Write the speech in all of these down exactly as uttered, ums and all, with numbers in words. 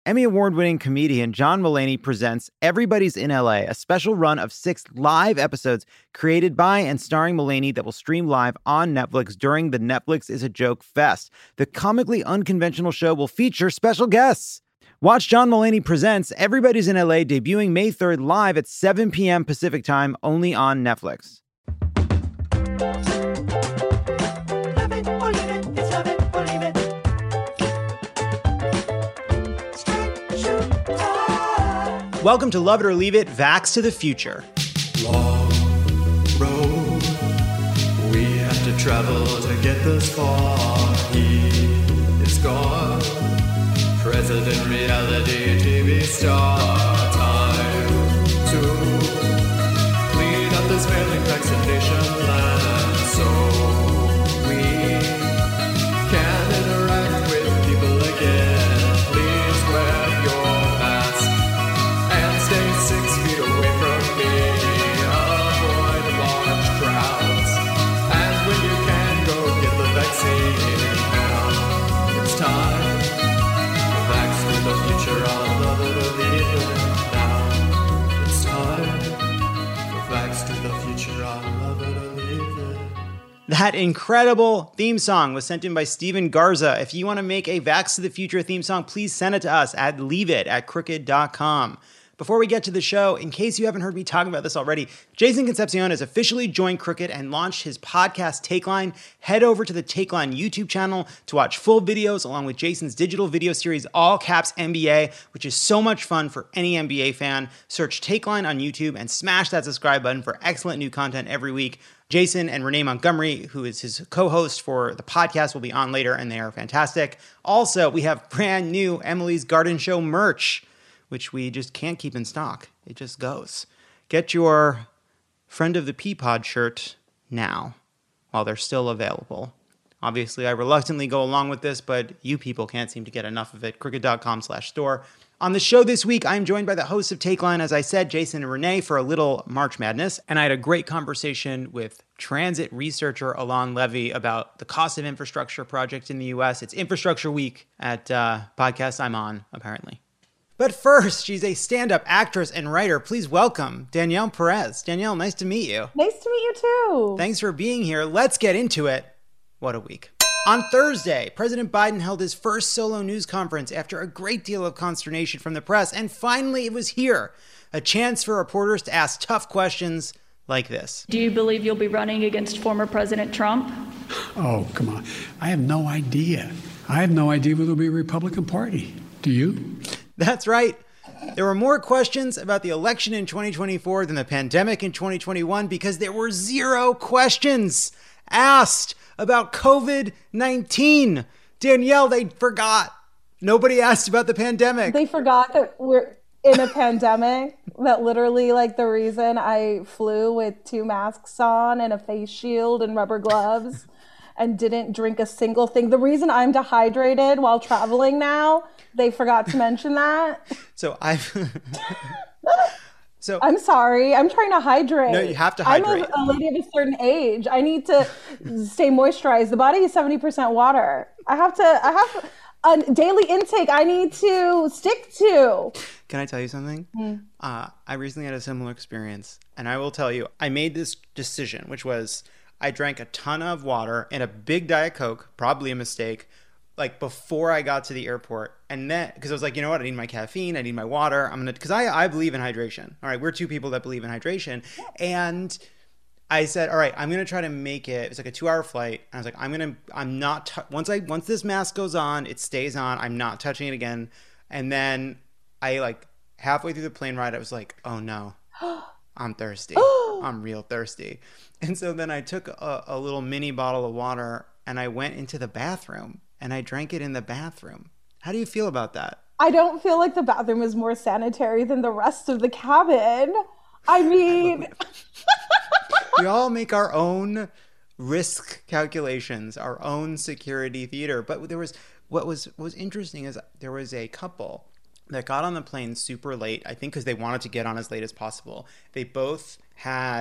Emmy Award-winning comedian John Mulaney presents Everybody's in L A, a special run of six live episodes created by and starring Mulaney that will stream live on Netflix during the Netflix is a Joke Fest. The comically unconventional show will feature special guests. Watch John Mulaney Presents Everybody's in L A debuting May third live at seven p.m. Pacific Time only on Netflix. Welcome to Love It or Leave It, Vax to the Future. Long road we have to travel to get this far. He is gone. President, reality, T V star. Time to clean up this failing vaccination land so we can interact with people again. Please wear your mask and stay six feet away from me. Avoid large crowds. And when you can, go get the vaccine. Now it's time. Vax to the future, I'll love it or leave it. Now it's time. For Vax to the future, I'll love it or leave it. That incredible theme song was sent in by Steven Garza. If you want to make a Vax to the Future theme song, please send it to us at leaveit at crooked dot com. Before we get to the show, in case you haven't heard me talking about this already, Jason Concepcion has officially joined Crooked and launched his podcast, Takeline. Head over to the Takeline YouTube channel to watch full videos along with Jason's digital video series, All Caps N B A, which is so much fun for any N B A fan. Search Takeline on YouTube and smash that subscribe button for excellent new content every week. Jason and Renee Montgomery, who is his co-host for the podcast, will be on later, and they are fantastic. Also, we have brand new Emily's Garden Show merch, which we just can't keep in stock. It just goes. Get your Friend of the Peapod shirt now, while they're still available. Obviously, I reluctantly go along with this, but you people can't seem to get enough of it. crooked dot com slash store. On the show this week, I'm joined by the hosts of Takeline, as I said, Jason and Renee, for a little March Madness. And I had a great conversation with transit researcher Alon Levy about the cost of infrastructure project in the U S. It's Infrastructure Week at uh, podcast I'm on, apparently. But first, she's a stand-up actress and writer. Please welcome Danielle Perez. Danielle, nice to meet you. Nice to meet you too. Thanks for being here. Let's get into it. What a week. On Thursday, President Biden held his first solo news conference after a great deal of consternation from the press. And finally, it was here. A chance for reporters to ask tough questions like this. Do you believe you'll be running against former President Trump? Oh, come on. I have no idea. I have no idea whether it'll be a Republican Party. Do you? That's right. There were more questions about the election in twenty twenty-four than the pandemic in twenty twenty-one because there were zero questions asked about covid nineteen. Danielle, they forgot. Nobody asked about the pandemic. They forgot that we're in a pandemic, that literally like the reason I flew with two masks on and a face shield and rubber gloves and didn't drink a single thing. The reason I'm dehydrated while traveling now, they forgot to mention that. So I've... so I'm sorry. I'm trying to hydrate. No, you have to hydrate. I'm a, a lady of a certain age. I need to stay moisturized. The body is seventy percent water. I have to, I have a daily intake I need to stick to. Can I tell you something? Mm. Uh, I recently had a similar experience. And I will tell you, I made this decision, which was I drank a ton of water and a big Diet Coke, probably a mistake, like before I got to the airport. And then, because I was like, you know what, I need my caffeine, I need my water. I'm going to, because I, I believe in hydration. All right, we're two people that believe in hydration. And I said, all right, I'm going to try to make it, it was like a two hour flight. And I was like, I'm going to, I'm not, t- once I, once this mask goes on, it stays on, I'm not touching it again. And then I like halfway through the plane ride, I was like, oh no, I'm thirsty. I'm real thirsty. And so then I took a, a little mini bottle of water and I went into the bathroom and I drank it in the bathroom. How do you feel about that? I don't feel like the bathroom is more sanitary than the rest of the cabin. I mean... We all make our own risk calculations, our own security theater. But there was, what was, what was interesting is there was a couple that got on the plane super late, I think because they wanted to get on as late as possible. They both had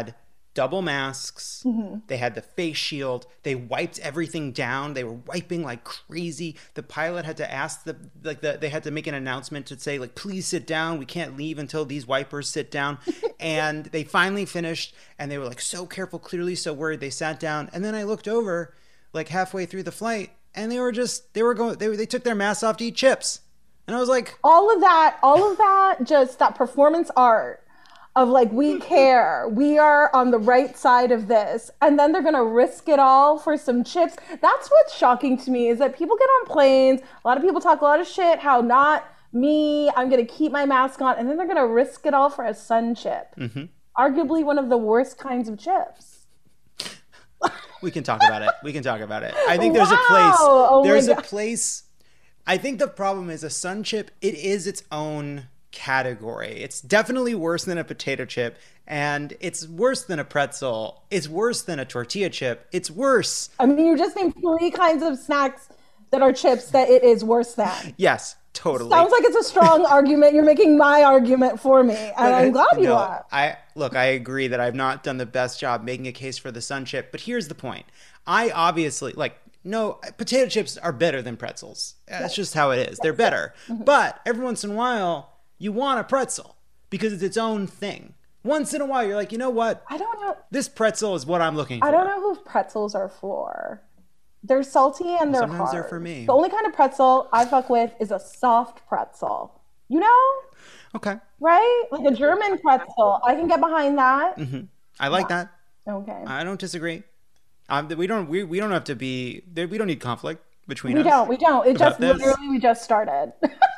double masks. Mm-hmm. They had the face shield. They wiped everything down. They were wiping like crazy. The pilot had to ask the like the they had to make an announcement to say like, please sit down. We can't leave until these wipers sit down. And they finally finished, and they were like so careful, clearly so worried. They sat down, and then I looked over like halfway through the flight, and they were just they were going they were, they took their masks off to eat chips, and I was like, all of that, all of that, just that performance art. Of like, we care, we are on the right side of this, and then they're gonna risk it all for some chips. That's what's shocking to me, is that people get on planes, a lot of people talk a lot of shit, how not me, I'm gonna keep my mask on, and then they're gonna risk it all for a sun chip. Mm-hmm. Arguably one of the worst kinds of chips. We can talk about it. We can talk about it. I think there's wow. a place. Oh there's a place. I think the problem is a sun chip, it is its own category. It's definitely worse than a potato chip, and it's worse than a pretzel. It's worse than a tortilla chip. It's worse. I mean, you just named three kinds of snacks that are chips that it is worse than. Yes, totally. Sounds like it's a strong argument. You're making my argument for me, and I'm glad you no, are. I look, I agree that I've not done the best job making a case for the sun chip, but here's the point. I obviously like no, potato chips are better than pretzels. That's yes. just how it is. They're better. Mm-hmm. But every once in a while, you want a pretzel because it's its own thing. Once in a while, you're like, you know what? I don't know. This pretzel is what I'm looking for. I don't know who pretzels are for. They're salty and they're Sometimes hard. they're for me. The only kind of pretzel I fuck with is a soft pretzel. You know? Okay. Right? Like a German pretzel. I can get behind that. Mm-hmm. I like yeah. that. Okay. I don't disagree. Um, we don't. We, we don't have to be. We don't need conflict between we us. We don't. We don't. It just this. literally we just started.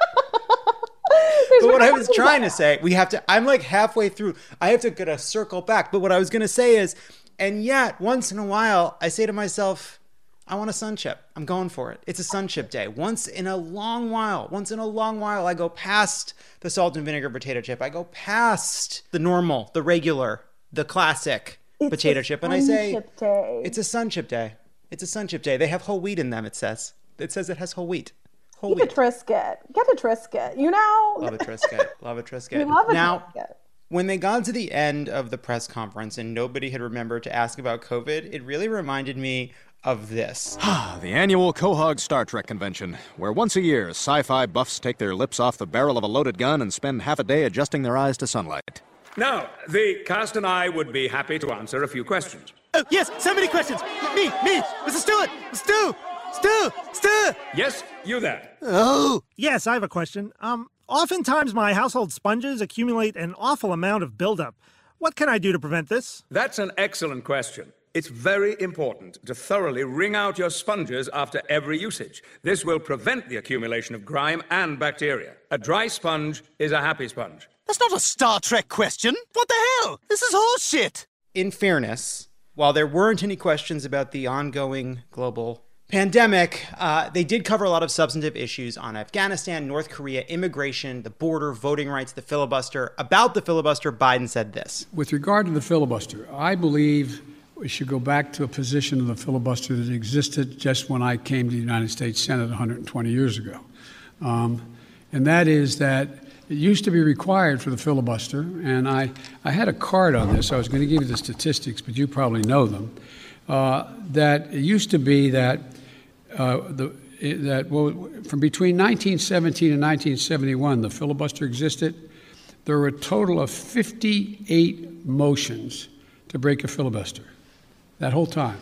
But what I was trying to say, we have to, I'm like halfway through. I have to get a circle back. But what I was going to say is, and yet once in a while, I say to myself, I want a sun chip. I'm going for it. It's a sun chip day. Once in a long while, once in a long while, I go past the salt and vinegar potato chip. I go past the normal, the regular, the classic it's potato chip. And I say, chip day. It's a sun chip day. It's a sun chip day. They have whole wheat in them, it says. It says it has whole wheat. Whole Get a Triscuit. Get a Triscuit. You know? Love a Triscuit. Love a Triscuit. We love a now, Triscuit. When they got to the end of the press conference and nobody had remembered to ask about COVID, it really reminded me of this. The annual Quahog Star Trek convention, where once a year sci-fi buffs take their lips off the barrel of a loaded gun and spend half a day adjusting their eyes to sunlight. Now, the cast and I would be happy to answer a few questions. Oh, yes, so many questions. Me, me, Mister Stewart, Stu, Stu, Stu. Yes, you there. Oh. Yes, I have a question. Um, oftentimes my household sponges accumulate an awful amount of buildup. What can I do to prevent this? That's an excellent question. It's very important to thoroughly wring out your sponges after every usage. This will prevent the accumulation of grime and bacteria. A dry sponge is a happy sponge. That's not a Star Trek question. What the hell? This is horseshit. In fairness, while there weren't any questions about the ongoing global pandemic, uh, they did cover a lot of substantive issues on Afghanistan, North Korea, immigration, the border, voting rights, the filibuster. About the filibuster, Biden said this. With regard to the filibuster, I believe we should go back to a position of the filibuster that existed just when I came to the United States Senate one hundred twenty years ago. Um, and that is that it used to be required for the filibuster, and I, I had a card on this. I was going to give you the statistics, but you probably know them, uh, that it used to be that uh, the that well, from between nineteen seventeen and nineteen seventy-one, the filibuster existed. There were a total of fifty-eight motions to break a filibuster that whole time.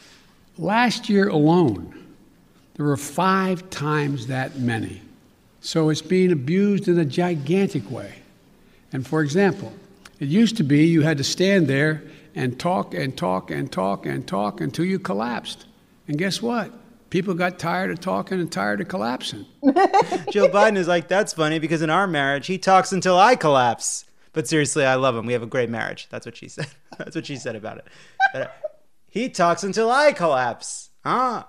Last year alone, there were five times that many. So it's being abused in a gigantic way. And for example, it used to be you had to stand there and talk and talk and talk and talk until you collapsed. And guess what? People got tired of talking and tired of collapsing. Joe Biden is like, that's funny because in our marriage, he talks until I collapse. But seriously, I love him. We have a great marriage. That's what she said. That's what she said about it. But he talks until I collapse. Huh?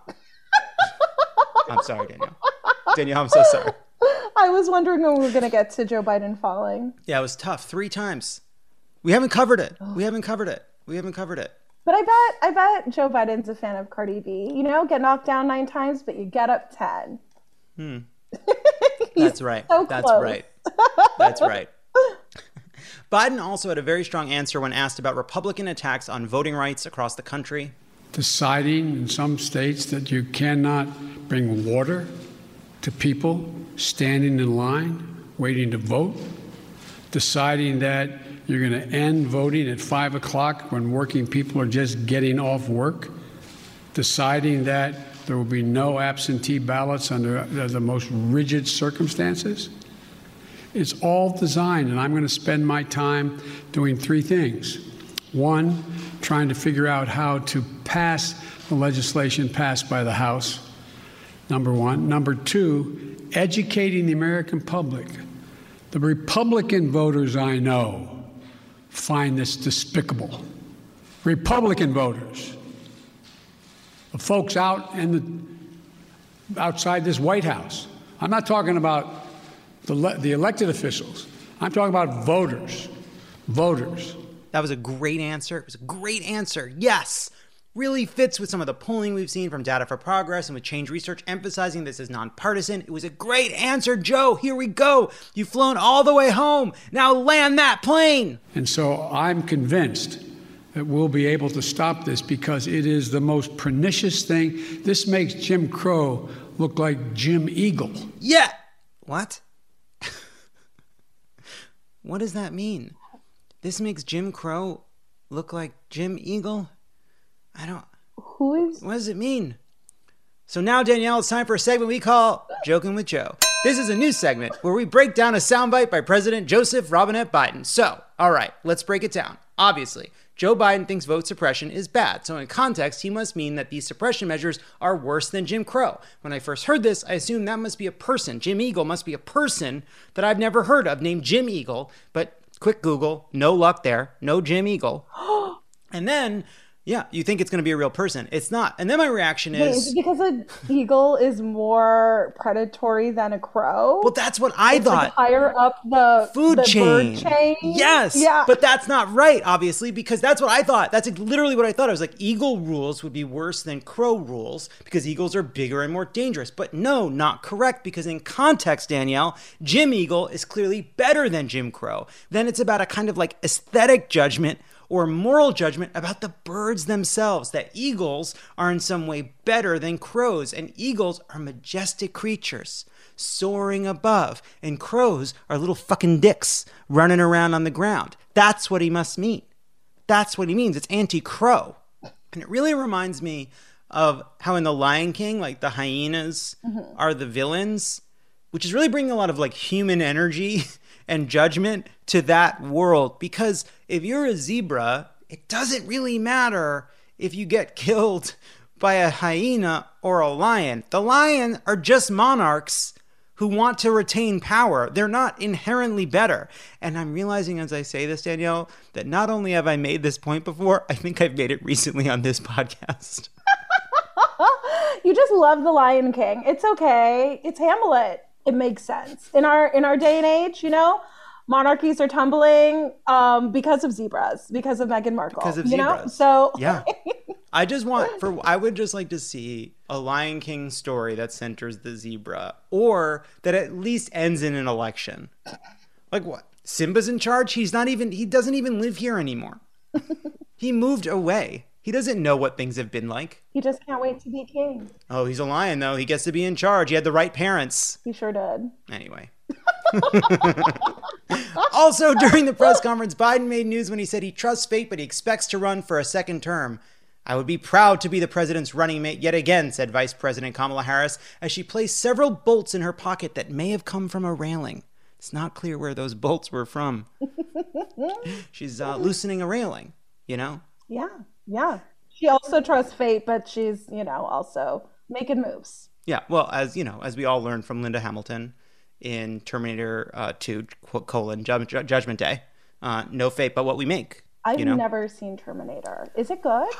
I'm sorry, Danielle. Danielle, I'm so sorry. I was wondering when we were going to get to Joe Biden falling. Yeah, it was tough. Three times. We haven't covered it. We haven't covered it. We haven't covered it. But I bet I bet Joe Biden's a fan of Cardi B. You know, get knocked down nine times, but you get up ten. Hmm. That's right. So That's close. right. That's right. Biden also had a very strong answer when asked about Republican attacks on voting rights across the country. Deciding in some states that you cannot bring water to people standing in line, waiting to vote. Deciding that you're going to end voting at five o'clock when working people are just getting off work. Deciding that there will be no absentee ballots under the most rigid circumstances. It's all designed, and I'm going to spend my time doing three things. One, trying to figure out how to pass the legislation passed by the House, number one. Number two, educating the American public. The Republican voters I know find this despicable. Republican voters. The folks out in the, outside this White House. I'm not talking about the, the elected officials. I'm talking about voters. Voters. That was a great answer. It was a great answer. Yes. Really fits with some of the polling we've seen from Data for Progress and with Change Research emphasizing this is nonpartisan. It was a great answer, Joe. Here we go. You've flown all the way home. Now land that plane. And so I'm convinced that we'll be able to stop this because it is the most pernicious thing. This makes Jim Crow look like Jim Eagle. Yeah. What? What does that mean? This makes Jim Crow look like Jim Eagle? I don't... Who is... What does it mean? So now, Danielle, it's time for a segment we call Joking with Joe. This is a new segment where we break down a soundbite by President Joseph Robinette Biden. So, all right, let's break it down. Obviously, Joe Biden thinks vote suppression is bad. So in context, he must mean that these suppression measures are worse than Jim Crow. When I first heard this, I assumed that must be a person. Jim Eagle must be a person that I've never heard of named Jim Eagle. But quick Google, no luck there. No Jim Eagle. And then... yeah, you think it's going to be a real person. It's not. And then my reaction is... Wait, is it because an eagle is more predatory than a crow? Well, that's what I it's thought. Like higher up the food the chain. Bird chain. Yes. Yeah. But that's not right, obviously, because that's what I thought. That's literally what I thought. I was like, eagle rules would be worse than crow rules because eagles are bigger and more dangerous. But no, not correct, because in context, Danielle, Jim Eagle is clearly better than Jim Crow. Then it's about a kind of like aesthetic judgment or moral judgment about the birds themselves, that eagles are in some way better than crows, and eagles are majestic creatures soaring above, and crows are little fucking dicks running around on the ground. That's what he must mean. That's what he means. It's anti-crow. And it really reminds me of how in The Lion King, like the hyenas mm-hmm. are the villains, which is really bringing a lot of like human energy and judgment to that world. Because if you're a zebra, it doesn't really matter if you get killed by a hyena or a lion. The lion are just monarchs who want to retain power. They're not inherently better. And I'm realizing as I say this, Danielle, that not only have I made this point before, I think I've made it recently on this podcast. You just love The Lion King. It's okay. It's Hamlet. It makes sense. In our in our day and age, you know, monarchies are tumbling um, because of zebras, because of Meghan Markle. Because of you zebras. Know? So yeah. I just want for I would just like to see a Lion King story that centers the zebra, or that at least ends in an election. Like what? Simba's in charge? He's not even he doesn't even live here anymore. He moved away. He doesn't know what things have been like. He just can't wait to be king. Oh, he's a lion, though. He gets to be in charge. He had the right parents. He sure did. Anyway. Also, during the press conference, Biden made news when he said he trusts fate, but he expects to run for a second term. I would be proud to be the president's running mate yet again, said Vice President Kamala Harris, as she placed several bolts in her pocket that may have come from a railing. It's not clear where those bolts were from. She's uh, loosening a railing, you know? Yeah. Yeah. She also trusts fate, but she's, you know, also making moves. Yeah. Well, as you know, as we all learned from Linda Hamilton in Terminator uh, two, colon, ju- ju- Judgment Day, uh, no fate but what we make. I've you know? never seen Terminator. Is it good?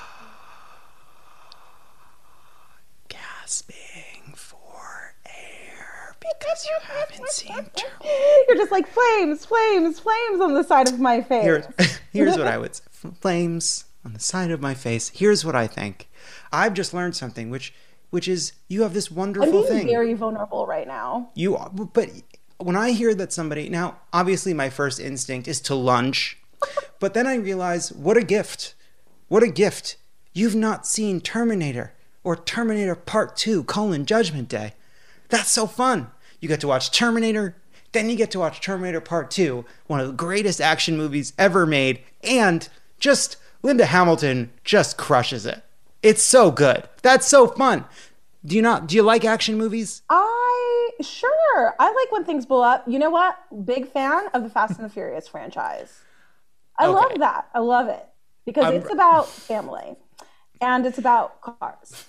Gasping for air because you haven't seen Terminator. You're just like, flames, flames, flames on the side of my face. Here's, here's what I would say. Flames on the side of my face. Here's what I think. I've just learned something, which which is you have this wonderful I'm being thing. very vulnerable right now. You are, but when I hear that somebody, now, obviously my first instinct is to lunge, but then I realize what a gift. What a gift. You've not seen Terminator or Terminator Part two, colon, Judgment Day. That's so fun. You get to watch Terminator, then you get to watch Terminator Part two, one of the greatest action movies ever made, and just Linda Hamilton just crushes it. It's so good. That's so fun. Do you not, do you like action movies? I, sure. I like when things blow up. You know what? Big fan of the Fast and the Furious franchise. I Okay. love that. I love it because Um, it's about family and it's about cars.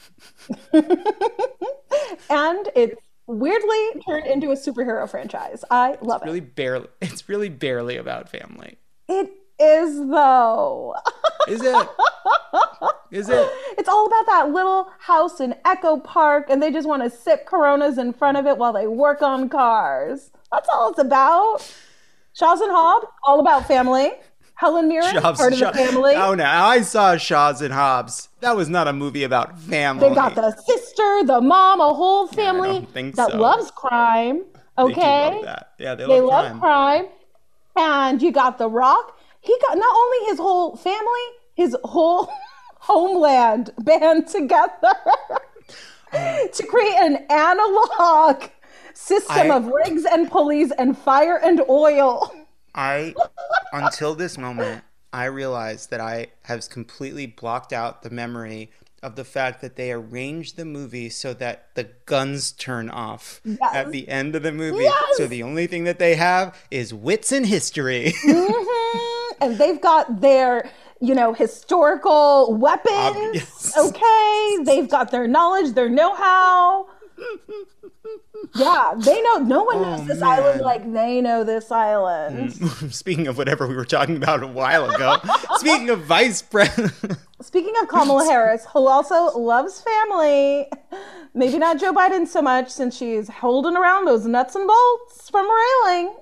And it's weirdly turned into a superhero franchise. I love It's really it. barely, it's really barely about family. It is though. Is it? Is it? It's all about that little house in Echo Park and they just want to sip Coronas in front of it while they work on cars. That's all it's about. Shaws and Hobbs, all about family. Helen Mirren, Shobbs- part of the Sho- family. Oh, no. I saw Shaws and Hobbs. That was not a movie about family. They've got the sister, the mom, a whole family don't think that so. loves crime. They do Okay. love that. Yeah, they, They love, love crime. crime. And you got The Rock. He got not only his whole family, his whole homeland band together to create an analog system I- of rigs and pulleys and fire and oil. I, until this moment, I realized that I have completely blocked out the memory of the fact that they arranged the movie so that the guns turn off Yes. at the end of the movie. Yes. So the only thing that they have is wits and history. Mhm. And they've got their, you know, historical weapons. Obvious. Okay. They've got their knowledge, their know-how. Yeah, they know. No one knows Oh, this man. island like they know this island. Speaking of whatever we were talking about a while ago, speaking of vice president. Speaking of Kamala Harris, who also loves family, maybe not Joe Biden so much since she's holding around those nuts and bolts from railing.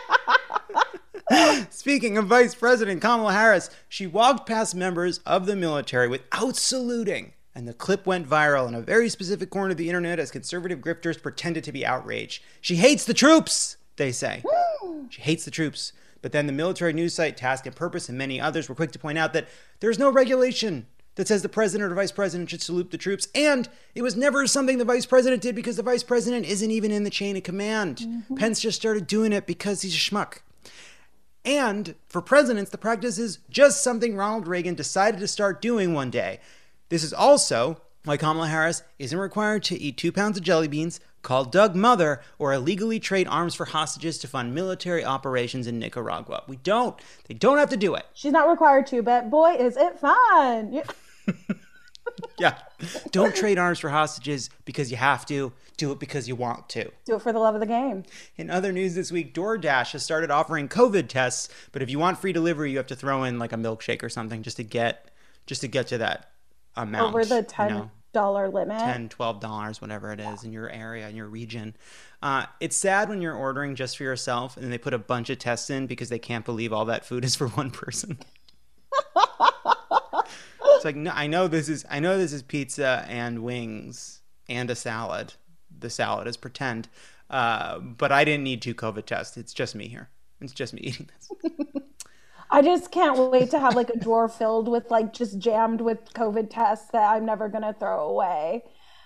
Speaking of Vice President Kamala Harris, she walked past members of the military without saluting, and the clip went viral in a very specific corner of the internet as conservative grifters pretended to be outraged. She hates the troops, they say. She hates the troops. But then the military news site Task and Purpose and many others were quick to point out that there's no regulation that says the president or vice president should salute the troops, and it was never something the vice president did because the vice president isn't even in the chain of command. Mm-hmm. Pence just started doing it because he's a schmuck. And for presidents, the practice is just something Ronald Reagan decided to start doing one day. This is also why Kamala Harris isn't required to eat two pounds of jelly beans, call Doug mother, or illegally trade arms for hostages to fund military operations in Nicaragua. We don't. They don't have to do it. She's not required to, but boy, is it fun. You- Yeah. Don't trade arms for hostages because you have to. Do it because you want to. Do it for the love of the game. In other news this week, DoorDash has started offering COVID tests, but if you want free delivery, you have to throw in like a milkshake or something just to get just to get to that amount. Over the you ten know? dollar limit. ten, twelve dollars, whatever it is in your area, in your region. Uh, it's sad when you're ordering just for yourself and they put a bunch of tests in because they can't believe all that food is for one person. It's like, no, I know this is, I know this is pizza and wings and a salad. The salad is pretend, uh, but I didn't need two COVID tests. It's just me here. It's just me eating this. I just can't wait to have like a drawer filled with like just jammed with COVID tests that I'm never going to throw away.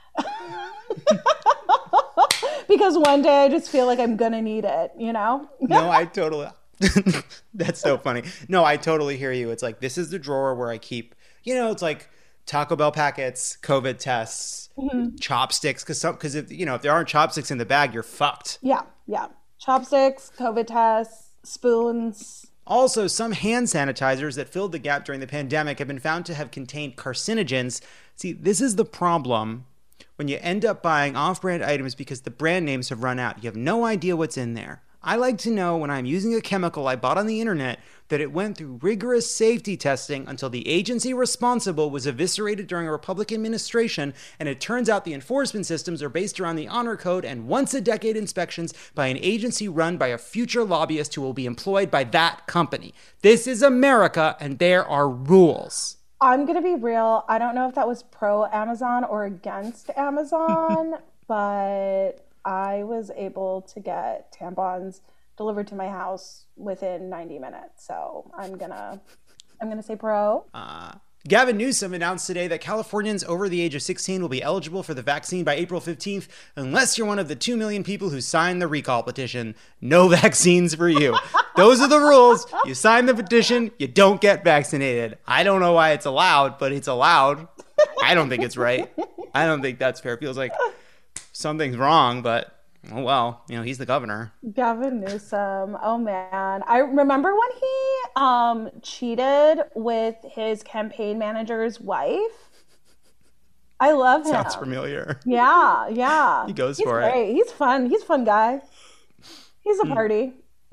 Because one day I just feel like I'm going to need it, you know? No, I totally, that's so funny. No, I totally hear you. It's like, this is the drawer where I keep, you know, it's like Taco Bell packets, COVID tests, mm-hmm. chopsticks. Cause some, cause if, you know, if there aren't chopsticks in the bag, you're fucked. Yeah. Yeah. Chopsticks, COVID tests, spoons. Also, some hand sanitizers that filled the gap during the pandemic have been found to have contained carcinogens. See, this is the problem when you end up buying off-brand items because the brand names have run out. You have no idea what's in there. I like to know when I'm using a chemical I bought on the internet that it went through rigorous safety testing until the agency responsible was eviscerated during a Republican administration, and it turns out the enforcement systems are based around the honor code and once-a-decade inspections by an agency run by a future lobbyist who will be employed by that company. This is America, and there are rules. I'm going to be real. I don't know if that was pro Amazon or against Amazon, but I was able to get tampons delivered to my house within ninety minutes. So I'm gonna, I'm gonna say pro. Uh, Gavin Newsom announced today that Californians over the age of sixteen will be eligible for the vaccine by April fifteenth, unless you're one of the two million people who signed the recall petition. No vaccines for you. Those are the rules. You sign the petition, you don't get vaccinated. I don't know why it's allowed, but it's allowed. I don't think it's right. I don't think that's fair. It feels like something's wrong, but oh well, you know, he's the governor. Gavin Newsom. Oh man. I remember when he um cheated with his campaign manager's wife. I love him. Sounds familiar. Yeah, yeah. He goes He's for great. it. He's fun. He's a fun guy. He's a party.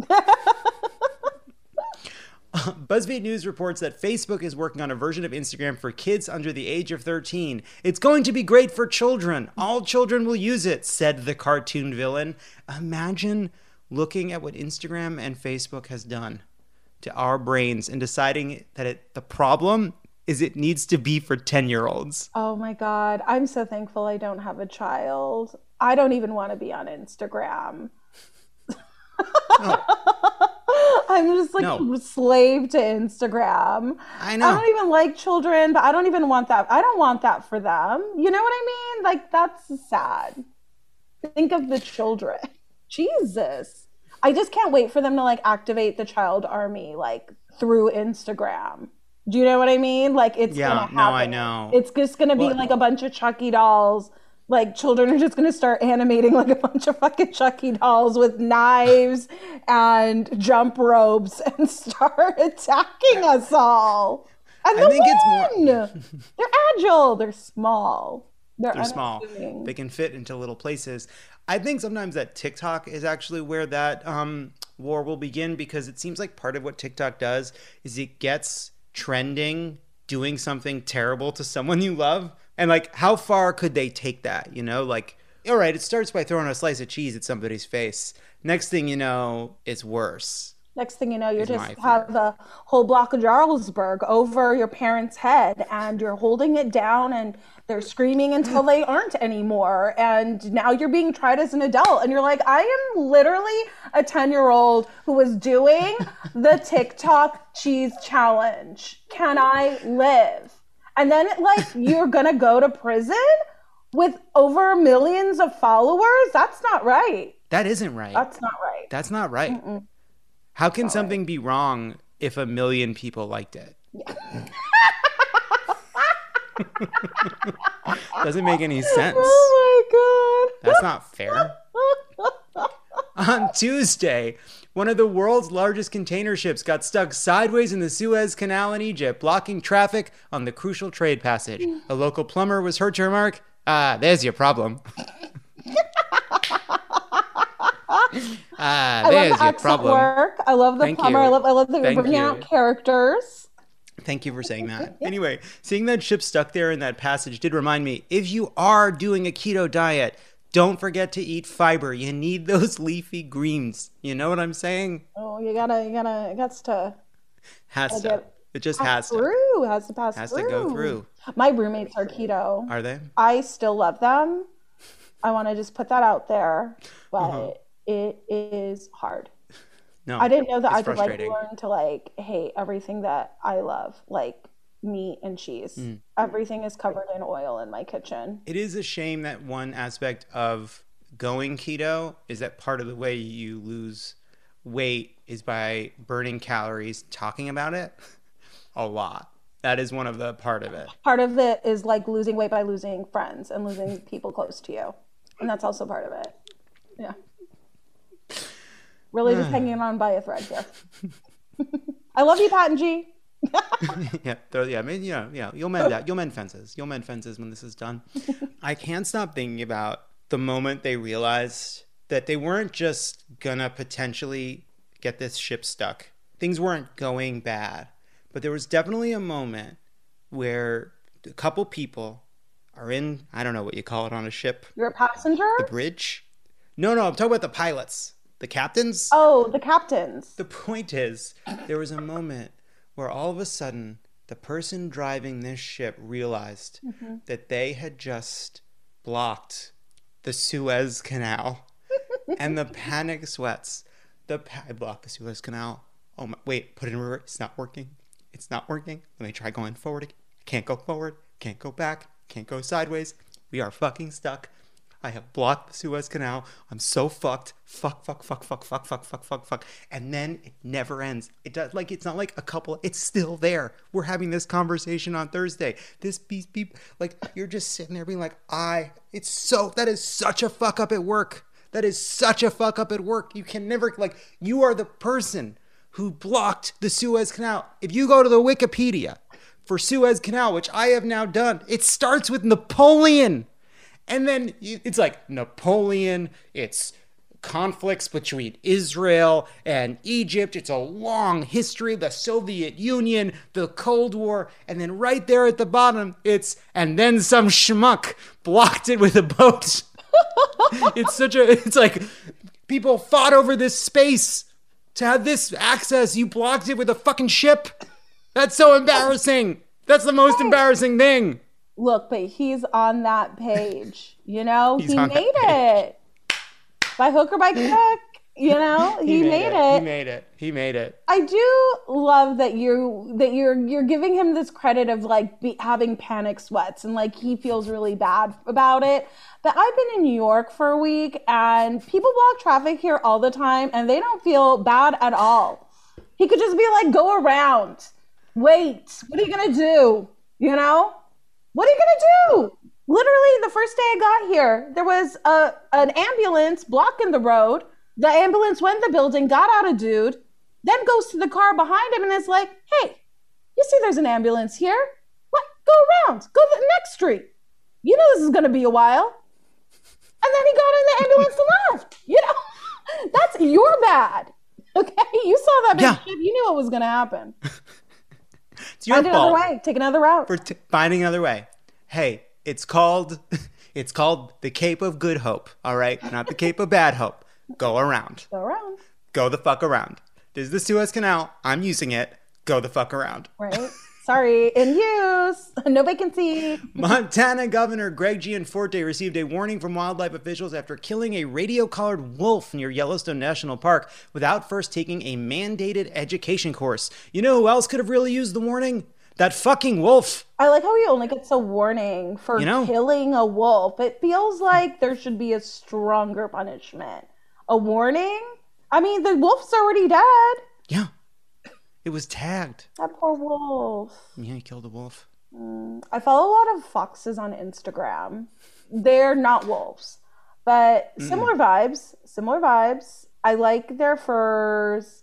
BuzzFeed News reports that Facebook is working on a version of Instagram for kids under the age of thirteen. It's going to be great for children. All children will use it, said the cartoon villain. Imagine looking at what Instagram and Facebook has done to our brains and deciding that it, the problem is it needs to be for ten-year-olds. Oh my God. I'm so thankful I don't have a child. I don't even want to be on Instagram. No. I'm just like No. a slave to Instagram. I know. I don't even like children, but I don't even want that. I don't want that for them. You know what I mean? Like, that's sad. Think of the children. Jesus. I just can't wait for them to like activate the child army like through Instagram. Do you know what I mean? Like, it's Yeah, gonna happen. no, I know. It's just gonna be Well- like a bunch of Chucky dolls. Like, children are just going to start animating like a bunch of fucking Chucky dolls with knives and jump ropes and start attacking us all. And I they'll think it's win. more- They're agile. They're small. They're, They're small. unassuming. They can fit into little places. I think sometimes that TikTok is actually where that um, war will begin, because it seems like part of what TikTok does is it gets trending doing something terrible to someone you love. And like, how far could they take that? You know, like, all right, it starts by throwing a slice of cheese at somebody's face. Next thing you know, it's worse. Next thing you know, you Is my just fear. have the whole block of Jarlsberg over your parents' head, and you're holding it down, and they're screaming until they aren't anymore. And now you're being tried as an adult, and you're like, I am literally a ten-year-old who was doing the TikTok cheese challenge. Can I live? And then, like, you're gonna go to prison with over millions of followers? That's not right. That isn't right. That's not right. That's not right. Mm-mm. How can something be wrong if a million people liked it? Doesn't make any sense. Oh my God. That's not fair. On Tuesday, one of the world's largest container ships got stuck sideways in the Suez Canal in Egypt, blocking traffic on the crucial trade passage. A local plumber was heard to remark, "Ah, there's your problem." Ah, I love there's the your accent work. work. I love the Thank plumber. you. I love, I love that you're Thank bringing you. out characters. Thank you for saying that. Anyway, seeing that ship stuck there in that passage did remind me, if you are doing a keto diet, don't forget to eat fiber. You need those leafy greens. You know what I'm saying? Oh, you gotta, you gotta, it gets to Has I to. get- It just pass has to. through. Has to pass Has through. to go through. My roommates are keto. Are they? I still love them. I want to just put that out there, but Uh-huh. it is hard. No. I didn't know that it's I could like frustrating. learn to like hate everything that I love, like meat and cheese. Mm. Everything is covered in oil in my kitchen. It is a shame that one aspect of going keto is that part of the way you lose weight is by burning calories, talking about it a lot. That is one of the part of it. Part of it is like losing weight by losing friends and losing people close to you. And that's also part of it. Yeah. Really just hanging on by a thread here. I love you, Pat and G. yeah, throw- yeah, I mean, you know, yeah, you'll mend that. You'll mend fences. You'll mend fences when this is done. I can't stop thinking about the moment they realized that they weren't just gonna potentially get this ship stuck. Things weren't going bad, but there was definitely a moment where a couple people are in, I don't know what you call it on a ship, You're a passenger? the bridge. No, no, I'm talking about the pilots, the captains. Oh, the captains. The point is, there was a moment where all of a sudden, the person driving this ship realized Mm-hmm. that they had just blocked the Suez Canal and the panic sweats. The pa- I blocked the Suez Canal. Oh my, wait, put it in reverse. It's not working. It's not working. Let me try going forward. Can't go forward. Can't go back. Can't go sideways. We are fucking stuck. I have blocked the Suez Canal. I'm so fucked. Fuck, fuck, fuck, fuck, fuck, fuck, fuck, fuck, fuck. And then it never ends. It does like it's not like a couple. It's still there. We're having this conversation on Thursday. This beep beep. Like you're just sitting there being like, I. It's so that is such a fuck up at work. That is such a fuck up at work. You can never like. You are the person who blocked the Suez Canal. If you go to the Wikipedia for Suez Canal, which I have now done, it starts with Napoleon. And then it's like Napoleon, it's conflicts between Israel and Egypt. It's a long history, the Soviet Union, the Cold War. And then right there at the bottom, it's, and then some schmuck blocked it with a boat. It's such a, it's like people fought over this space to have this access. You blocked it with a fucking ship. That's so embarrassing. That's the most embarrassing thing. Look, but he's on that page, you know? He's he on that made it. By hook or by crook, you know? He, he made, made it. it. He made it. He made it. I do love that you that you're you're giving him this credit of like be, having panic sweats and like he feels really bad about it. But I've been in New York for a week and people block traffic here all the time and they don't feel bad at all. He could just be like, go around. Wait, what are you gonna do? You know? What are you gonna do? Literally, the first day I got here, there was a an ambulance blocking the road. The ambulance went in the building, got out a dude, then goes to the car behind him and is like, hey, you see there's an ambulance here? What? Go around. Go to the next street. You know this is gonna be a while. And then he got in the ambulance and left. You know? That's your bad. Okay? You saw that big Yeah. shit. You knew it was gonna happen. It's your Find another fault way. Take another route. for t- finding another way. Hey, it's called it's called the Cape of Good Hope, all right? Not the Cape of Bad Hope. Go around. Go around. Go the fuck around. This is the Suez Canal. I'm using it. Go the fuck around. Right? Sorry, in use. No vacancy. Montana Governor Greg Gianforte received a warning from wildlife officials after killing a radio-collared wolf near Yellowstone National Park without first taking a mandated education course. You know who else could have really used the warning? That fucking wolf. I like how he only gets a warning for You know? killing a wolf. It feels like there should be a stronger punishment. A warning? I mean, the wolf's already dead. Yeah. It was tagged. That poor wolf. Yeah, he killed a wolf. I follow a lot of foxes on Instagram. They're not wolves, but similar vibes. Similar vibes. I like their furs.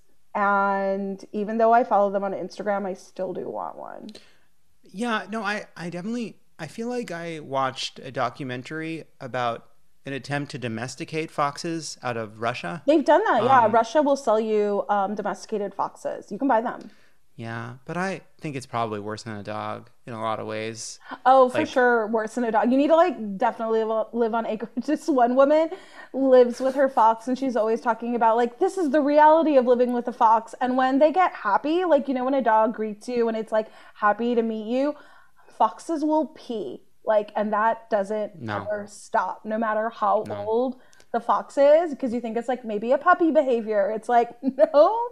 And even though I follow them on Instagram, I still do want one. Yeah, no, I, I definitely, I feel like I watched a documentary about an attempt to domesticate foxes out of Russia. They've done that, yeah. Um, Russia will sell you um, domesticated foxes. You can buy them. Yeah, but I think it's probably worse than a dog in a lot of ways. Oh, for Like- sure, worse than a dog. You need to like definitely live, live on acreage. This one woman lives with her fox, and she's always talking about like this is the reality of living with a fox. And when they get happy, like you know when a dog greets you and it's like happy to meet you, foxes will pee. Like, and that doesn't No. ever stop, no matter how old the fox is, because you think it's like maybe a puppy behavior. It's like no.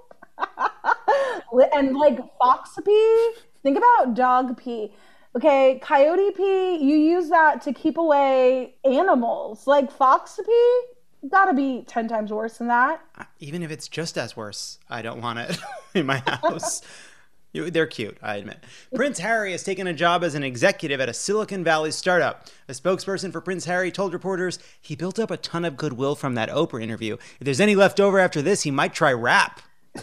And like fox pee, think about dog pee. Okay, coyote pee, you use that to keep away animals. Like fox pee, gotta be ten times worse than that. Even if it's just as worse, I don't want it in my house. You- They're cute, I admit. Prince Harry has taken a job as an executive at a Silicon Valley startup. A spokesperson for Prince Harry told reporters he built up a ton of goodwill from that Oprah interview. If there's any left over after this, he might try rap.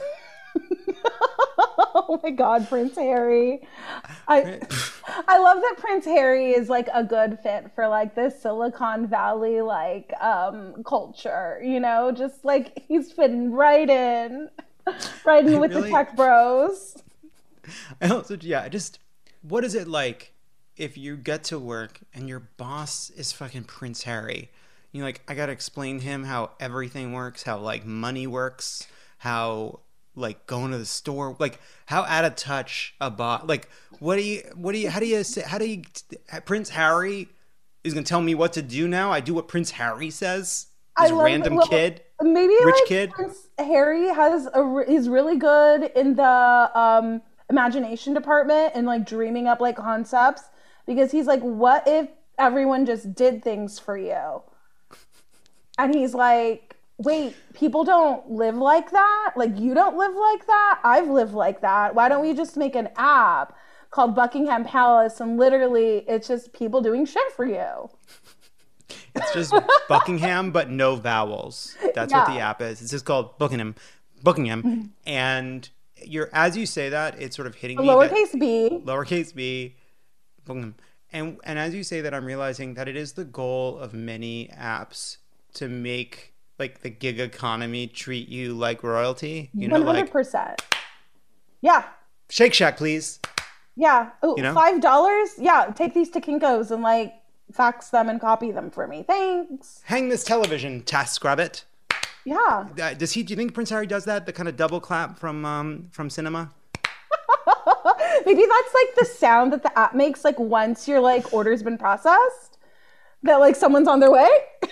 Oh my God, Prince Harry. I I love that Prince Harry is like a good fit for like this Silicon Valley like um culture, you know, just like he's fitting right in, right in with Really? the tech bros. I also, yeah, I just, what is it like if you get to work and your boss is fucking Prince Harry? You're like, I gotta explain to him how everything works, how like money works, how like going to the store, like how out of touch a boss, like what do you, what do you, how do you say, how do you, Prince Harry He's going to tell me what to do now. I do what Prince Harry says. I This love random well, kid, maybe rich like kid. Prince Harry has a re- he's really good in the um, imagination department and like dreaming up like concepts, because he's like, what if everyone just did things for you? And he's like, wait, people don't live like that? Like, you don't live like that? I've lived like that. Why don't we just make an app called Buckingham Palace, and literally it's just people doing shit for you? It's just Buckingham, but no vowels. That's Yeah. what the app is. It's just called Buckingham. Buckingham. And you're as you say that, it's sort of hitting me. that- Lowercase b. Lowercase b. Buckingham. And, and as you say that, I'm realizing that it is the goal of many apps to make like the gig economy treat you like royalty. You know, one hundred like percent. Yeah. Shake Shack, please. Yeah. Oh, You know? five dollars? Yeah. Take these to Kinko's and like fax them and copy them for me. Thanks. Hang this television, TaskRabbit. Yeah. Uh, does he? Do you think Prince Harry does that? The kind of double clap from um, from cinema. Maybe that's like the sound that the app makes like once your like order's been processed, that like someone's on their way.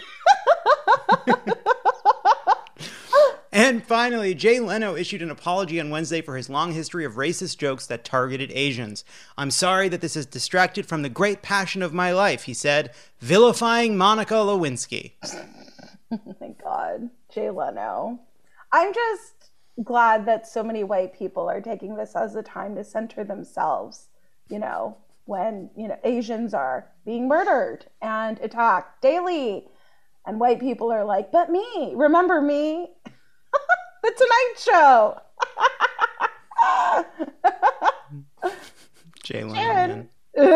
And finally, Jay Leno issued an apology on Wednesday for his long history of racist jokes that targeted Asians. I'm sorry that this has distracted from the great passion of my life, he said, vilifying Monica Lewinsky. Oh my God, Jay Leno. I'm just glad that so many white people are taking this as a time to center themselves, you know, when, you know, Asians are being murdered and attacked daily. And white people are like, but me, remember me? The Tonight Show. Jay Leno,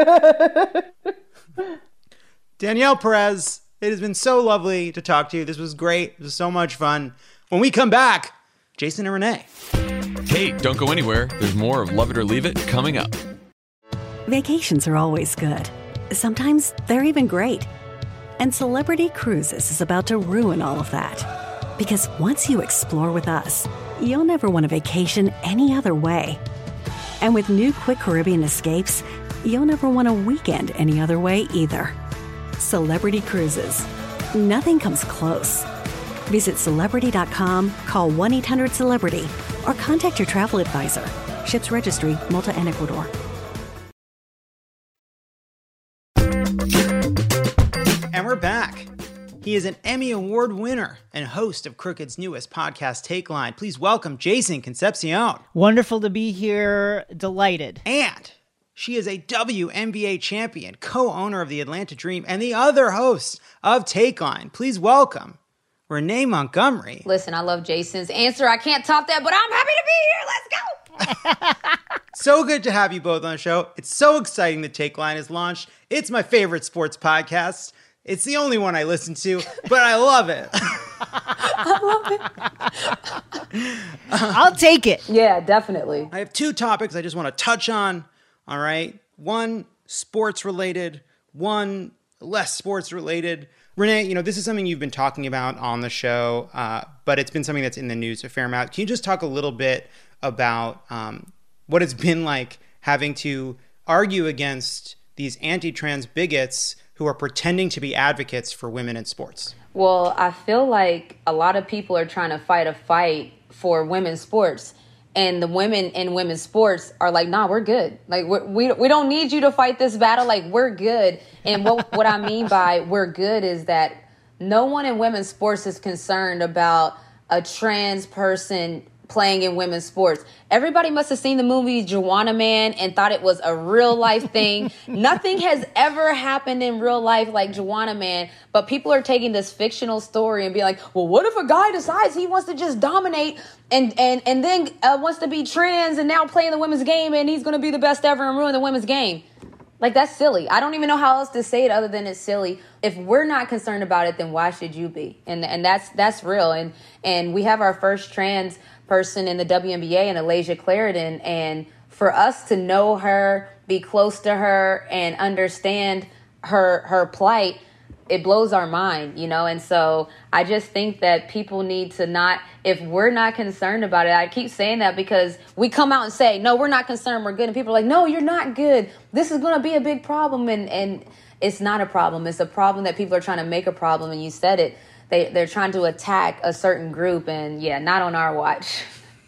man. Danielle Perez, it has been so lovely to talk to you. This was great. It was so much fun. When we come back, Jason and Renee. Hey, don't go anywhere. There's more of Love It or Leave It coming up. Vacations are always good. Sometimes they're even great. And Celebrity Cruises is about to ruin all of that. Because once you explore with us, you'll never want a vacation any other way. And with new Quick Caribbean Escapes, you'll never want a weekend any other way either. Celebrity Cruises. Nothing comes close. Visit Celebrity dot com, call one eight hundred celebrity, or contact your travel advisor. Ships Registry, Malta and Ecuador. And we're back. He is an Emmy Award winner and host of Crooked's newest podcast, Take Line. Please welcome Jason Concepcion. Wonderful to be here. Delighted. And she is a W N B A champion, co-owner of the Atlanta Dream, and the other host of Take Line. Please welcome Renee Montgomery. Listen, I love Jason's answer. I can't top that, but I'm happy to be here. Let's go. So good to have you both on the show. It's so exciting that Take Line is launched. It's my favorite sports podcast. It's the only one I listen to, but I love it. I love it. I'll take it. Yeah, definitely. I have two topics I just want to touch on. All right. One sports related, one less sports related. Renee, you know, this is something you've been talking about on the show, uh, but it's been something that's in the news a fair amount. Can you just talk a little bit about um, what it's been like having to argue against these anti-trans bigots who are pretending to be advocates for women in sports? Well, I feel like a lot of people are trying to fight a fight for women's sports. And the women in women's sports are like, nah, we're good. Like, we're, we we don't need you to fight this battle. Like, we're good. And what, what I mean by we're good is that no one in women's sports is concerned about a trans person playing in women's sports. Everybody must have seen the movie Juwanna Mann and thought it was a real life thing. Nothing has ever happened in real life like Juwanna Mann, but people are taking this fictional story and being like, well, what if a guy decides he wants to just dominate and and and then uh, wants to be trans and now play in the women's game and he's going to be the best ever and ruin the women's game? Like, that's silly. I don't even know how else to say it other than it's silly. If we're not concerned about it, then why should you be? And and that's that's real. And and we have our first trans person in the W N B A, and Alasia Clarendon, and for us to know her, be close to her, and understand her her plight, it blows our mind, you know. And so I just think that people need to not, if we're not concerned about it, I keep saying that because we come out and say, no, we're not concerned, we're good, and people are like, no, you're not good, this is going to be a big problem, and and it's not a problem. It's a problem that people are trying to make a problem. And you said it. They, they're trying to attack a certain group. And yeah, not on our watch.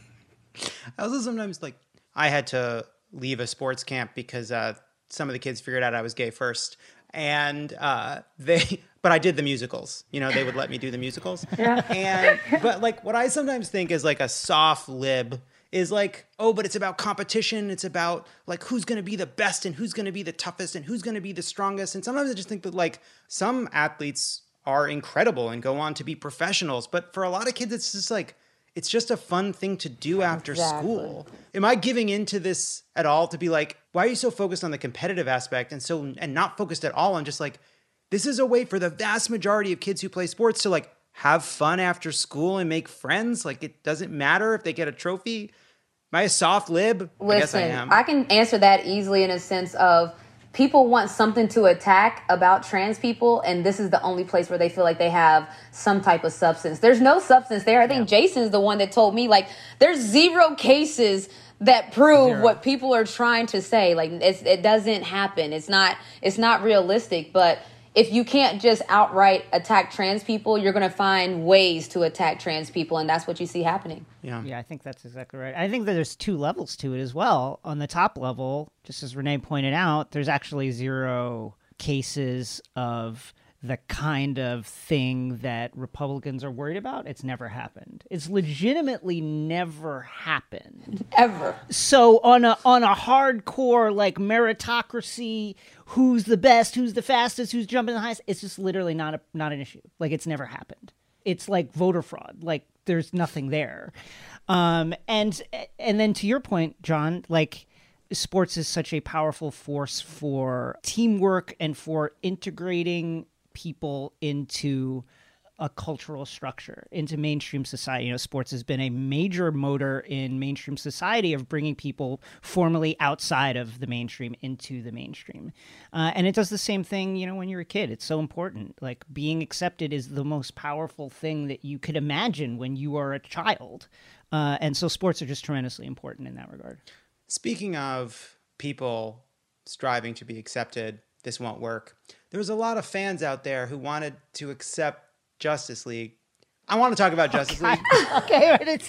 I also sometimes, like, I had to leave a sports camp because uh, some of the kids figured out I was gay first. And uh, they, but I did the musicals. You know, they would let me do the musicals. Yeah. And, but like, what I sometimes think is like a soft lib is like, oh, but it's about competition. It's about like who's going to be the best and who's going to be the toughest and who's going to be the strongest. And sometimes I just think that like some athletes are incredible and go on to be professionals. But for a lot of kids, it's just like, it's just a fun thing to do after exactly. school. Am I giving into this at all to be like, why are you so focused on the competitive aspect and so and not focused at all on just like, this is a way for the vast majority of kids who play sports to like have fun after school and make friends? Like, it doesn't matter if they get a trophy. Am I a soft lib? Listen, I guess I am. I can answer that easily in a sense of people want something to attack about trans people, and this is the only place where they feel like they have some type of substance. There's no substance there. I think yeah. Jason's the one that told me, like, there's zero cases that prove zero. What people are trying to say. Like, it's, it doesn't happen. It's not, it's not realistic. But if you can't just outright attack trans people, you're going to find ways to attack trans people, and that's what you see happening. Yeah, yeah, I think that's exactly right. I think that there's two levels to it as well. On the top level, just as Renee pointed out, there's actually zero cases of the kind of thing that Republicans are worried about. It's never happened. It's legitimately never happened. Ever. So on a on a hardcore like meritocracy, who's the best, who's the fastest, who's jumping the highest, it's just literally not a not an issue. Like, it's never happened. It's like voter fraud. Like, there's nothing there. Um, and and then to your point, John, like, sports is such a powerful force for teamwork and for integrating people into a cultural structure, into mainstream society. You know, sports has been a major motor in mainstream society of bringing people formerly outside of the mainstream into the mainstream. Uh, and it does the same thing, you know, when you're a kid. It's so important. Like, being accepted is the most powerful thing that you could imagine when you are a child. Uh, and so sports are just tremendously important in that regard. Speaking of people striving to be accepted, this won't work. There was a lot of fans out there who wanted to accept Justice League. I want to talk about Justice okay. League. Okay, what it's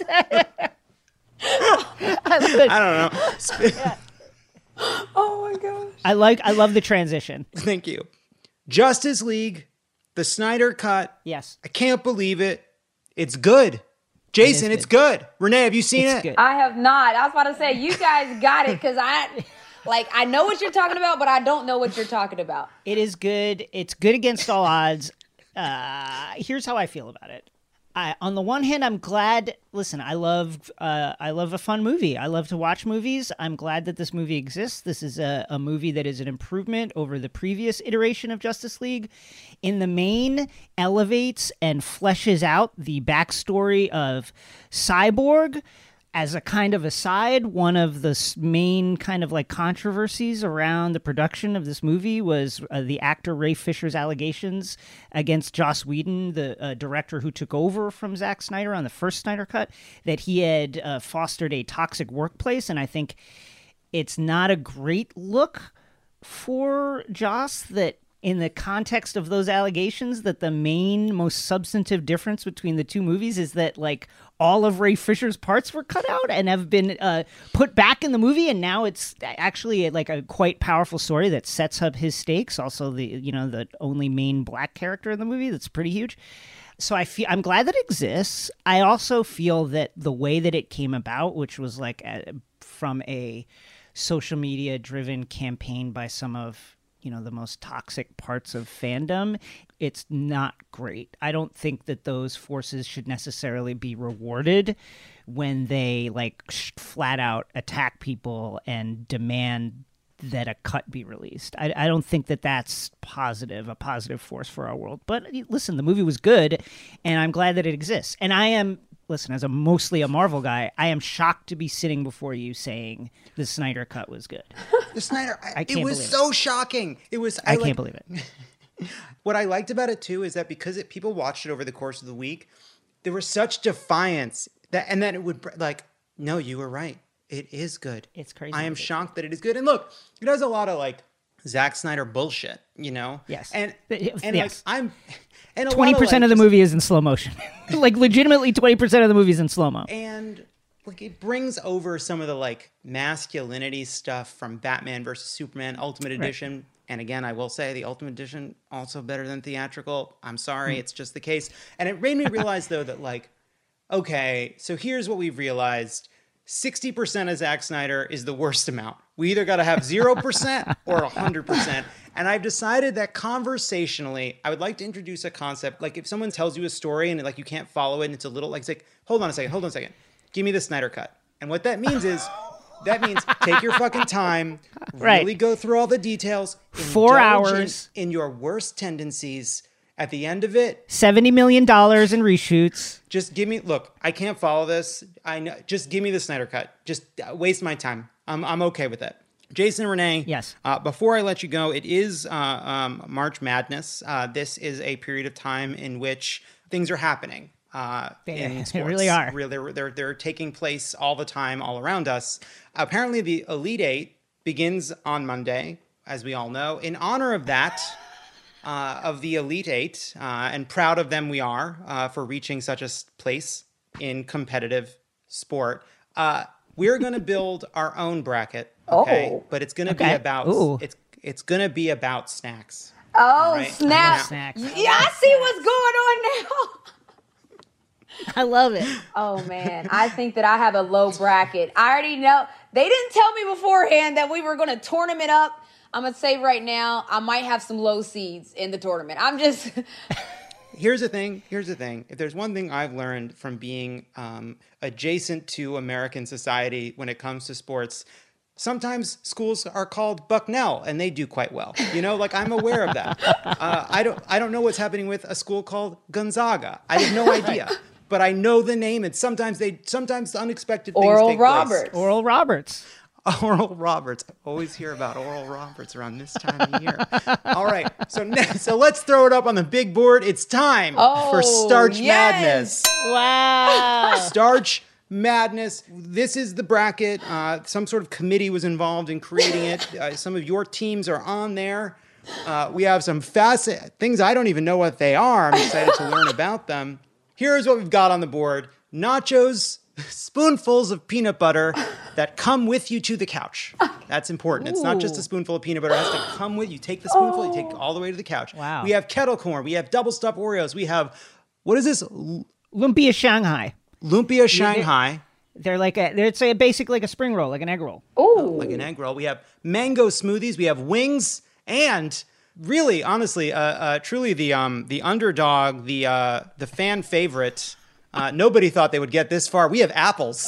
I don't know. Yeah. Oh my gosh. I like I love the transition. Thank you. Justice League, the Snyder Cut. Yes. I can't believe it. It's good. Jason, it it's good. good. Renee, have you seen it's it? Good. I have not. I was about to say, you guys got it, because I... Like, I know what you're talking about, but I don't know what you're talking about. It is good. It's good against all odds. Uh, here's how I feel about it. I, on the one hand, I'm glad. Listen, I love, uh, I love a fun movie. I love to watch movies. I'm glad that this movie exists. This is a, a movie that is an improvement over the previous iteration of Justice League. In the main, elevates and fleshes out the backstory of Cyborg. As a kind of aside, one of the main kind of like controversies around the production of this movie was uh, the actor Ray Fisher's allegations against Joss Whedon, the uh, director who took over from Zack Snyder on the first Snyder Cut, that he had uh, fostered a toxic workplace. And I think it's not a great look for Joss that in the context of those allegations, that the main, most substantive difference between the two movies is that, like, all of Ray Fisher's parts were cut out and have been uh, put back in the movie, and now it's actually like a quite powerful story that sets up his stakes. Also, the you know the only main black character in the movie, that's pretty huge. So I feel I'm glad that it exists. I also feel that the way that it came about, which was like a, from a social media driven campaign by some of you know, the most toxic parts of fandom, it's not great. I don't think that those forces should necessarily be rewarded when they like flat out attack people and demand that a cut be released. I, I don't think that that's positive, a positive force for our world. But listen, the movie was good, and I'm glad that it exists. And I am, listen, as a mostly a Marvel guy, I am shocked to be sitting before you saying the Snyder Cut was good. The Snyder, I, I can't it was believe so it. shocking. It was. I, I can't like, believe it. What I liked about it too is that because it, people watched it over the course of the week, there was such defiance that, and then it would like, no, you were right. It is good. It's crazy. I am shocked that it is good. And look, it has a lot of like Zack Snyder bullshit, you know? Yes. And, Yes. and like, I'm... And a lot twenty percent like, of the just- movie is in slow motion. Like, legitimately twenty percent of the movie is in slow-mo. And like it brings over some of the like masculinity stuff from Batman versus Superman Ultimate Edition. Right. And again, I will say the Ultimate Edition also better than theatrical. I'm sorry, mm. it's just the case. And it made me realize though that like, okay, so here's what we've realized. sixty percent of Zack Snyder is the worst amount. We either got to have zero percent or one hundred percent. And I've decided that conversationally, I would like to introduce a concept. Like if someone tells you a story and like you can't follow it and it's a little like, it's like, hold on a second, hold on a second. Give me the Snyder Cut. And what that means is, that means take your fucking time, right. really go through all the details. Four hours. In, in your worst tendencies. At the end of it, seventy million dollars in reshoots. Just give me, look, I can't follow this. I know, just give me the Snyder Cut. Just waste my time. I'm I'm okay with it. Jason, Renee. Yes. Uh, before I let you go, it is uh, um, March Madness. Uh, this is a period of time in which things are happening. Uh, they, in they really are. Really, they're, they're, they're taking place all the time, all around us. Apparently, the Elite Eight begins on Monday, as we all know. In honor of that, uh, of the Elite Eight, uh, and proud of them we are uh, for reaching such a place in competitive sport. Uh, we're going to build our own bracket. Okay, oh. but it's going to okay. be about Ooh. it's it's going to be about snacks. Oh, right? snap. Snacks. Yeah, I see what's going on now. I love it. Oh, man. I think that I have a low bracket. I already know. They didn't tell me beforehand that we were going to tournament up. I'm going to say right now, I might have some low seeds in the tournament. I'm just... Here's the thing. Here's the thing. If there's one thing I've learned from being um, adjacent to American society when it comes to sports, sometimes schools are called Bucknell and they do quite well. You know, like I'm aware of that. Uh, I don't I don't know what's happening with a school called Gonzaga. I have no idea. But I know the name, and sometimes they sometimes the unexpected things Oral take Roberts. place. Oral Roberts. Oral Roberts. I always hear about Oral Roberts around this time of year. All right. So next, so let's throw it up on the big board. It's time oh, for Starch yes. Madness. Wow. Starch Madness. This is the bracket. Uh, some sort of committee was involved in creating it. Uh, some of your teams are on there. Uh, we have some fascinating things. I don't even know what they are. I'm excited to learn about them. Here's what we've got on the board. Nachos, spoonfuls of peanut butter that come with you to the couch. That's important. It's not just a spoonful of peanut butter. It has to come with you. Take the spoonful, you take it all the way to the couch. Wow. We have kettle corn. We have double stuffed Oreos. We have, what is this? Lumpia Shanghai. Lumpia Shanghai. They're like a, they're, it's a, basically like a spring roll, like an egg roll. Ooh. Like an egg roll. We have mango smoothies. We have wings. And really, honestly, uh, uh, truly the um, the underdog, the uh, the fan favorite. Uh, nobody thought they would get this far. We have apples.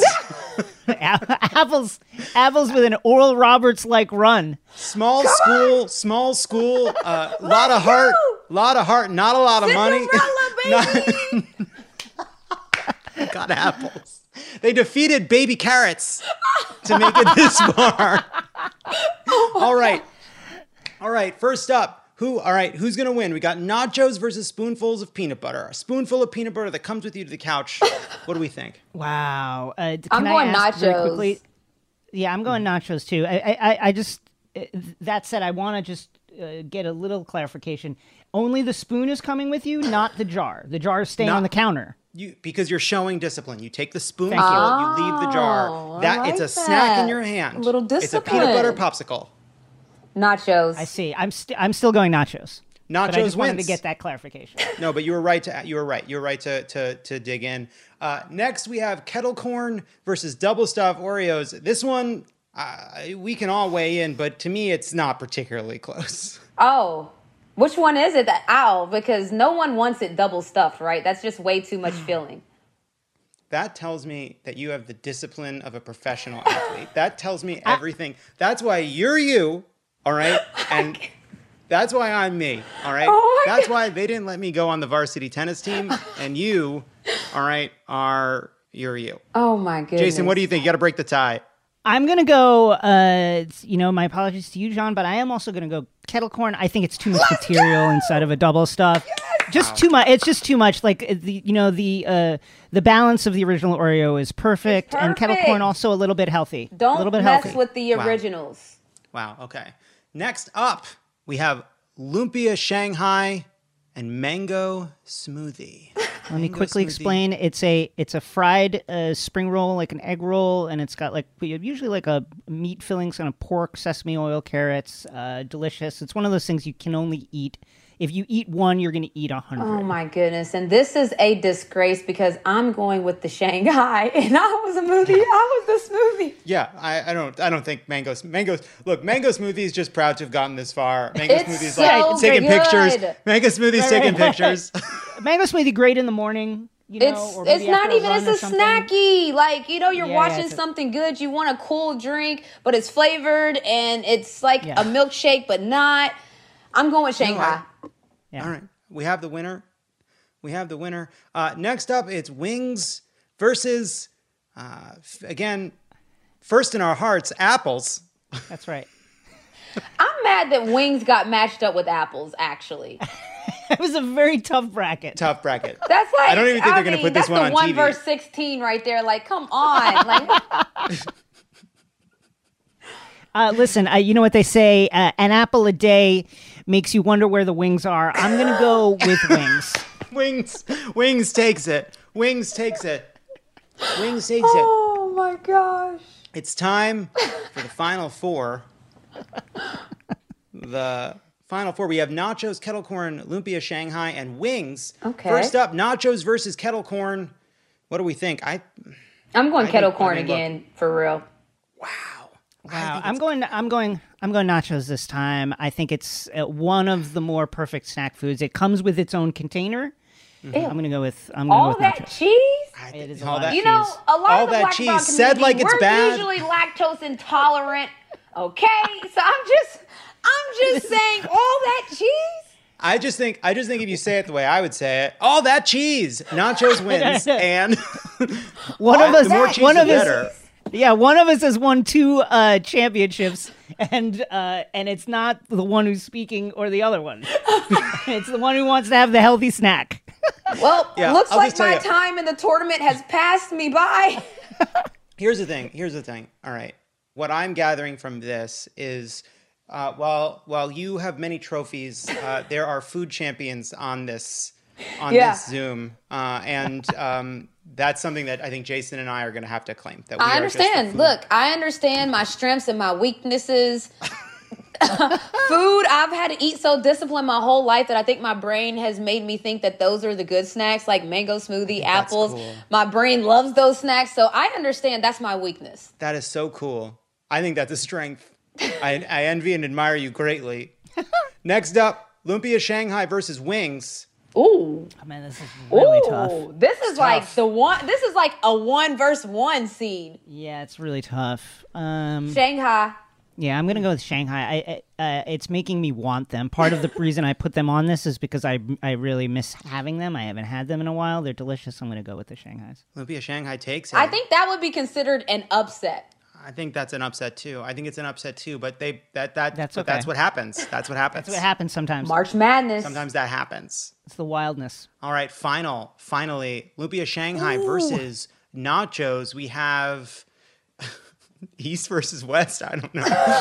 apples, apples with an Oral Roberts-like run. Small Come school, on. small school. A uh, lot of heart, lot of heart, not a lot of money. Cinderella, baby. Not... Got apples. They defeated baby carrots to make it this far. All right, all right. First up. Who? All right, who's going to win? We got nachos versus spoonfuls of peanut butter. A spoonful of peanut butter that comes with you to the couch. What do we think? Wow. Uh, can I'm I going ask very nachos. Quickly? Yeah, I'm going nachos too. I, I, I just, that said, I want to just uh, get a little clarification. Only the spoon is coming with you, not the jar. The jar is staying Not- on the counter. You, because you're showing discipline. You take the spoonful, Thank you. you leave the jar. Oh, I That like It's a that. snack in your hand. A little It's a peanut butter discipline. popsicle. Nachos. I see. I'm, st- I'm still going nachos. Nachos but I just wanted wins. to get that clarification. No, but you were right to you were right. You were right to to to dig in. Uh, next, we have kettle corn versus double stuffed Oreos. This one uh, we can all weigh in, but to me, it's not particularly close. Oh, which one is it? That ow, because no one wants it double stuffed, right? That's just way too much filling. That tells me that you have the discipline of a professional athlete. That tells me everything. That's why you're you, all right? And that's why I'm me, all right? Oh my That's God. why they didn't let me go on the varsity tennis team, and you, all right, are you're you. Oh my goodness. Jason, what do you think? You got to break the tie. I'm going to go, uh, you know, my apologies to you, John, but I am also going to go kettle corn. I think it's too much Let's material go! inside of a double stuff. Yes! Just wow. too much. It's just too much. Like, the, you know, the uh, the balance of the original Oreo is perfect, perfect. and kettle corn also a little bit healthy. Don't a little bit mess healthy. with the Wow. originals. Wow, okay. Next up, we have Lumpia Shanghai and mango smoothie. Let me Mango quickly smoothie. explain. It's a it's a fried uh, spring roll, like an egg roll, and it's got like usually like a meat filling, kind of pork, sesame oil, carrots. Uh, delicious. It's one of those things you can only eat. If you eat one, you're going to eat a hundred. Oh my goodness. And this is a disgrace because I'm going with the Shanghai and I was a smoothie. I was the smoothie. Yeah, I, I don't I don't think mangoes mangoes look, mango smoothie is just proud to have gotten this far. Mango It's smoothie is so like taking good. pictures. Mango smoothie's taking pictures. Mango smoothie great in the morning. You know, It's or it's maybe not after even run it's or a something. snacky. Like, you know, you're Yeah, watching it's a- something good, you want a cool drink, but it's flavored and it's like Yeah. a milkshake, but not. I'm going with Shanghai. Yeah. All right. We have the winner. We have the winner. Uh, next up, it's Wings versus, uh, f- again, first in our hearts, apples. That's right. I'm mad that Wings got matched up with apples, actually. It was a very tough bracket. Tough bracket. That's like, I don't even think they're going to mean, put this that's one the on one T V. verse sixteen right there. Like, come on. Like, Uh, listen, uh, you know what they say? Uh, an apple a day makes you wonder where the wings are. I'm going to go with Wings. Wings. Wings takes it. Wings takes it. Wings takes it. oh my gosh. It's time for the final four. The final four. We have nachos, kettle corn, lumpia Shanghai, and wings. Okay. First up, nachos versus kettle corn. What do we think? I I'm going I kettle think- I corn think, look, again, for real. Wow, I'm going. I'm going. I'm going nachos this time. I think it's uh, one of the more perfect snack foods. It comes with its own container. Ew. I'm going to go with. I'm going All with that nachos. cheese? It is a all lot that of You cheese. know, a lot All of the that black cheese brown said like community, it's we're bad. usually lactose intolerant. Okay, so I'm just, I'm just saying, all that cheese. I just think I just think if you say it the way I would say it, all that cheese, nachos wins, and One of the us. more cheese, one the of us. better. Yeah, one of us has won two uh, championships, and uh, and it's not the one who's speaking or the other one. It's the one who wants to have the healthy snack. Well, Yeah, looks I'll like just tell my you. time in the tournament has passed me by. Here's the thing. Here's the thing. All right. What I'm gathering from this is, uh, while while you have many trophies, uh, there are food champions on this on Yeah. this Zoom, uh, and um, that's something that I think Jason and I are going to have to claim. That we I are just the understand. food- Look, I understand my strengths and my weaknesses. Food, I've had to eat so disciplined my whole life that I think my brain has made me think that those are the good snacks, like mango smoothie, That's apples. cool. My brain loves those snacks, so I understand that's my weakness. That is so cool. I think that's a strength. I, I envy and admire you greatly. Next up, Lumpia Shanghai versus Wings. Ooh. Oh, man, this is really Ooh, tough. this is like tough. the one. This is like a one versus one seed. Yeah, it's really tough. Um, Shanghai. Yeah, I'm gonna go with Shanghai. I, I uh, it's making me want them. Part of the reason I put them on this is because I I really miss having them. I haven't had them in a while. They're delicious. I'm gonna go with the Shanghais. Lumpia Shanghai takes it. I think that would be considered an upset. I think that's an upset too. I think it's an upset too. But they that that That's but okay. that's what happens. That's what happens. That's what happens sometimes. March Madness. Sometimes that happens. It's the wildness. All right, final, finally, Lumpia Shanghai versus nachos. We have East versus West. I don't know.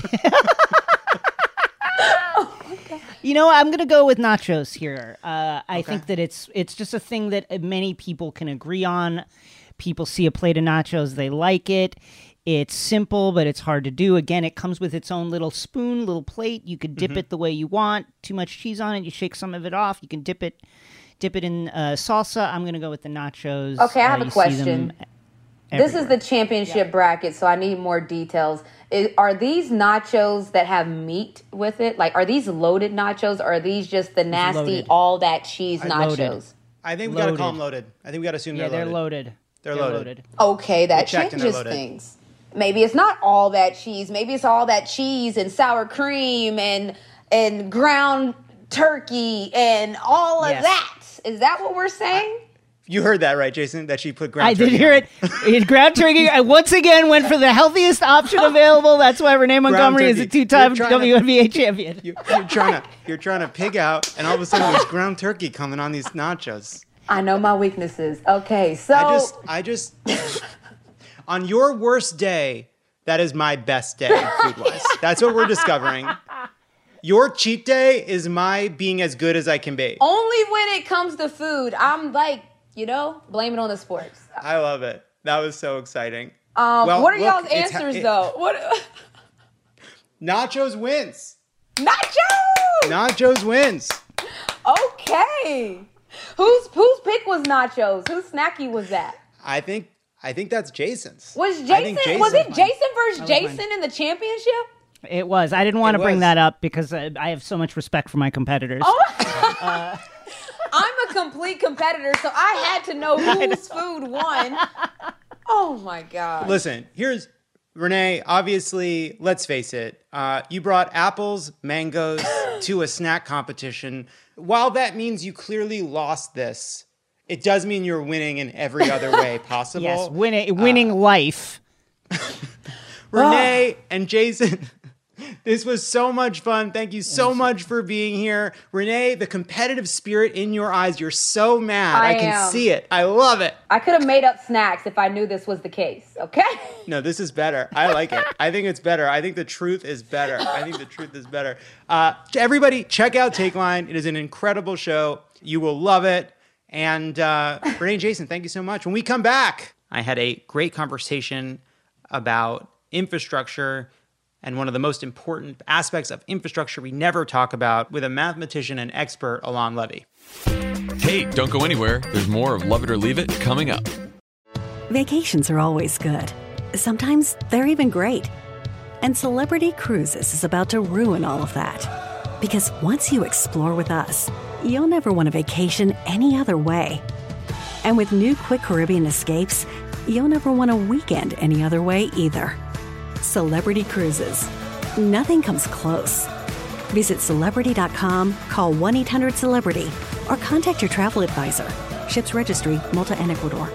You know, I'm gonna go with nachos here. Uh, I think that it's it's just a thing that many people can agree on. People see a plate of nachos, they like it. It's simple, but it's hard to do. Again, it comes with its own little spoon, little plate. You could dip Mhm. it the way you want. Too much cheese on it, you shake some of it off. You can dip it, dip it in uh, salsa. I'm gonna go with the nachos. Okay, I have Uh, a you see them question. This is everywhere. the championship bracket, so I need more details. Is, are these nachos that have meat with it? Like, are these loaded nachos, or are these just the nasty, loaded. all that cheese I- nachos? Loaded. I think we got to call Loaded. them loaded. I think we got to assume Yeah, they're they're loaded. loaded. They're, They're loaded. loaded. Okay, that We checked and they're changes loaded. things. Maybe it's not all that cheese. Maybe it's all that cheese and sour cream and and ground turkey and all of Yes. that. Is that what we're saying? You heard that right, Jason? That she put ground I did turkey hear on. it. It ground turkey. I once again went for the healthiest option available. That's why Renee Montgomery is a turkey. two-time You're trying to- W N B A champion. You, you're trying to you're trying to pig out, and all of a sudden there's ground turkey coming on these nachos. I know my weaknesses. Okay, so I just I just on your worst day, That is my best day food-wise. That's what we're discovering. Your cheat day is my being as good as I can be. Only when it comes to food. I'm like, you know, blame it on the sports. I love it. That was so exciting. Um, well, what are look, y'all's answers, it, though? What? Nachos wins. Nachos! Nachos wins. Okay. Whose whose pick was nachos? Whose snacky was that? I think I think that's Jason's. Was Jason? Jason was it mine. Jason versus was Jason mine. in the championship? It was. I didn't want It to bring was. that up because I, I have so much respect for my competitors. Oh, uh, I'm a complete competitor, so I had to know whose food won. Oh my god! Listen, here's Renee. Obviously, let's face it. Uh, you brought apples, mangoes to a snack competition. While that means you clearly lost this, it does mean you're winning in every other way possible. yes, winning, winning uh, life. Renee and Jason, this was so much fun. Thank you so much for being here. Renee, the competitive spirit in your eyes, you're so mad. I, I can am. see it. I love it. I could have made up snacks if I knew this was the case, okay? No, this is better. I like it. I think it's better. I think the truth is better. I think the truth is better. Uh, to everybody, check out Take Line. It is an incredible show. You will love it. And uh, Renee and Jason, thank you so much. When we come back, I had a great conversation about infrastructure and one of the most important aspects of infrastructure we never talk about with a mathematician and expert, Alon Levy. Hey, don't go anywhere. There's more of Love It or Leave It coming up. Vacations are always good. Sometimes they're even great. And Celebrity Cruises is about to ruin all of that. Because once you explore with us, you'll never want a vacation any other way. And with new Quick Caribbean Escapes, you'll never want a weekend any other way either. Celebrity Cruises. Nothing comes close. Visit Celebrity dot com, call one eight hundred celebrity, or contact your travel advisor. Ships Registry, Malta and Ecuador.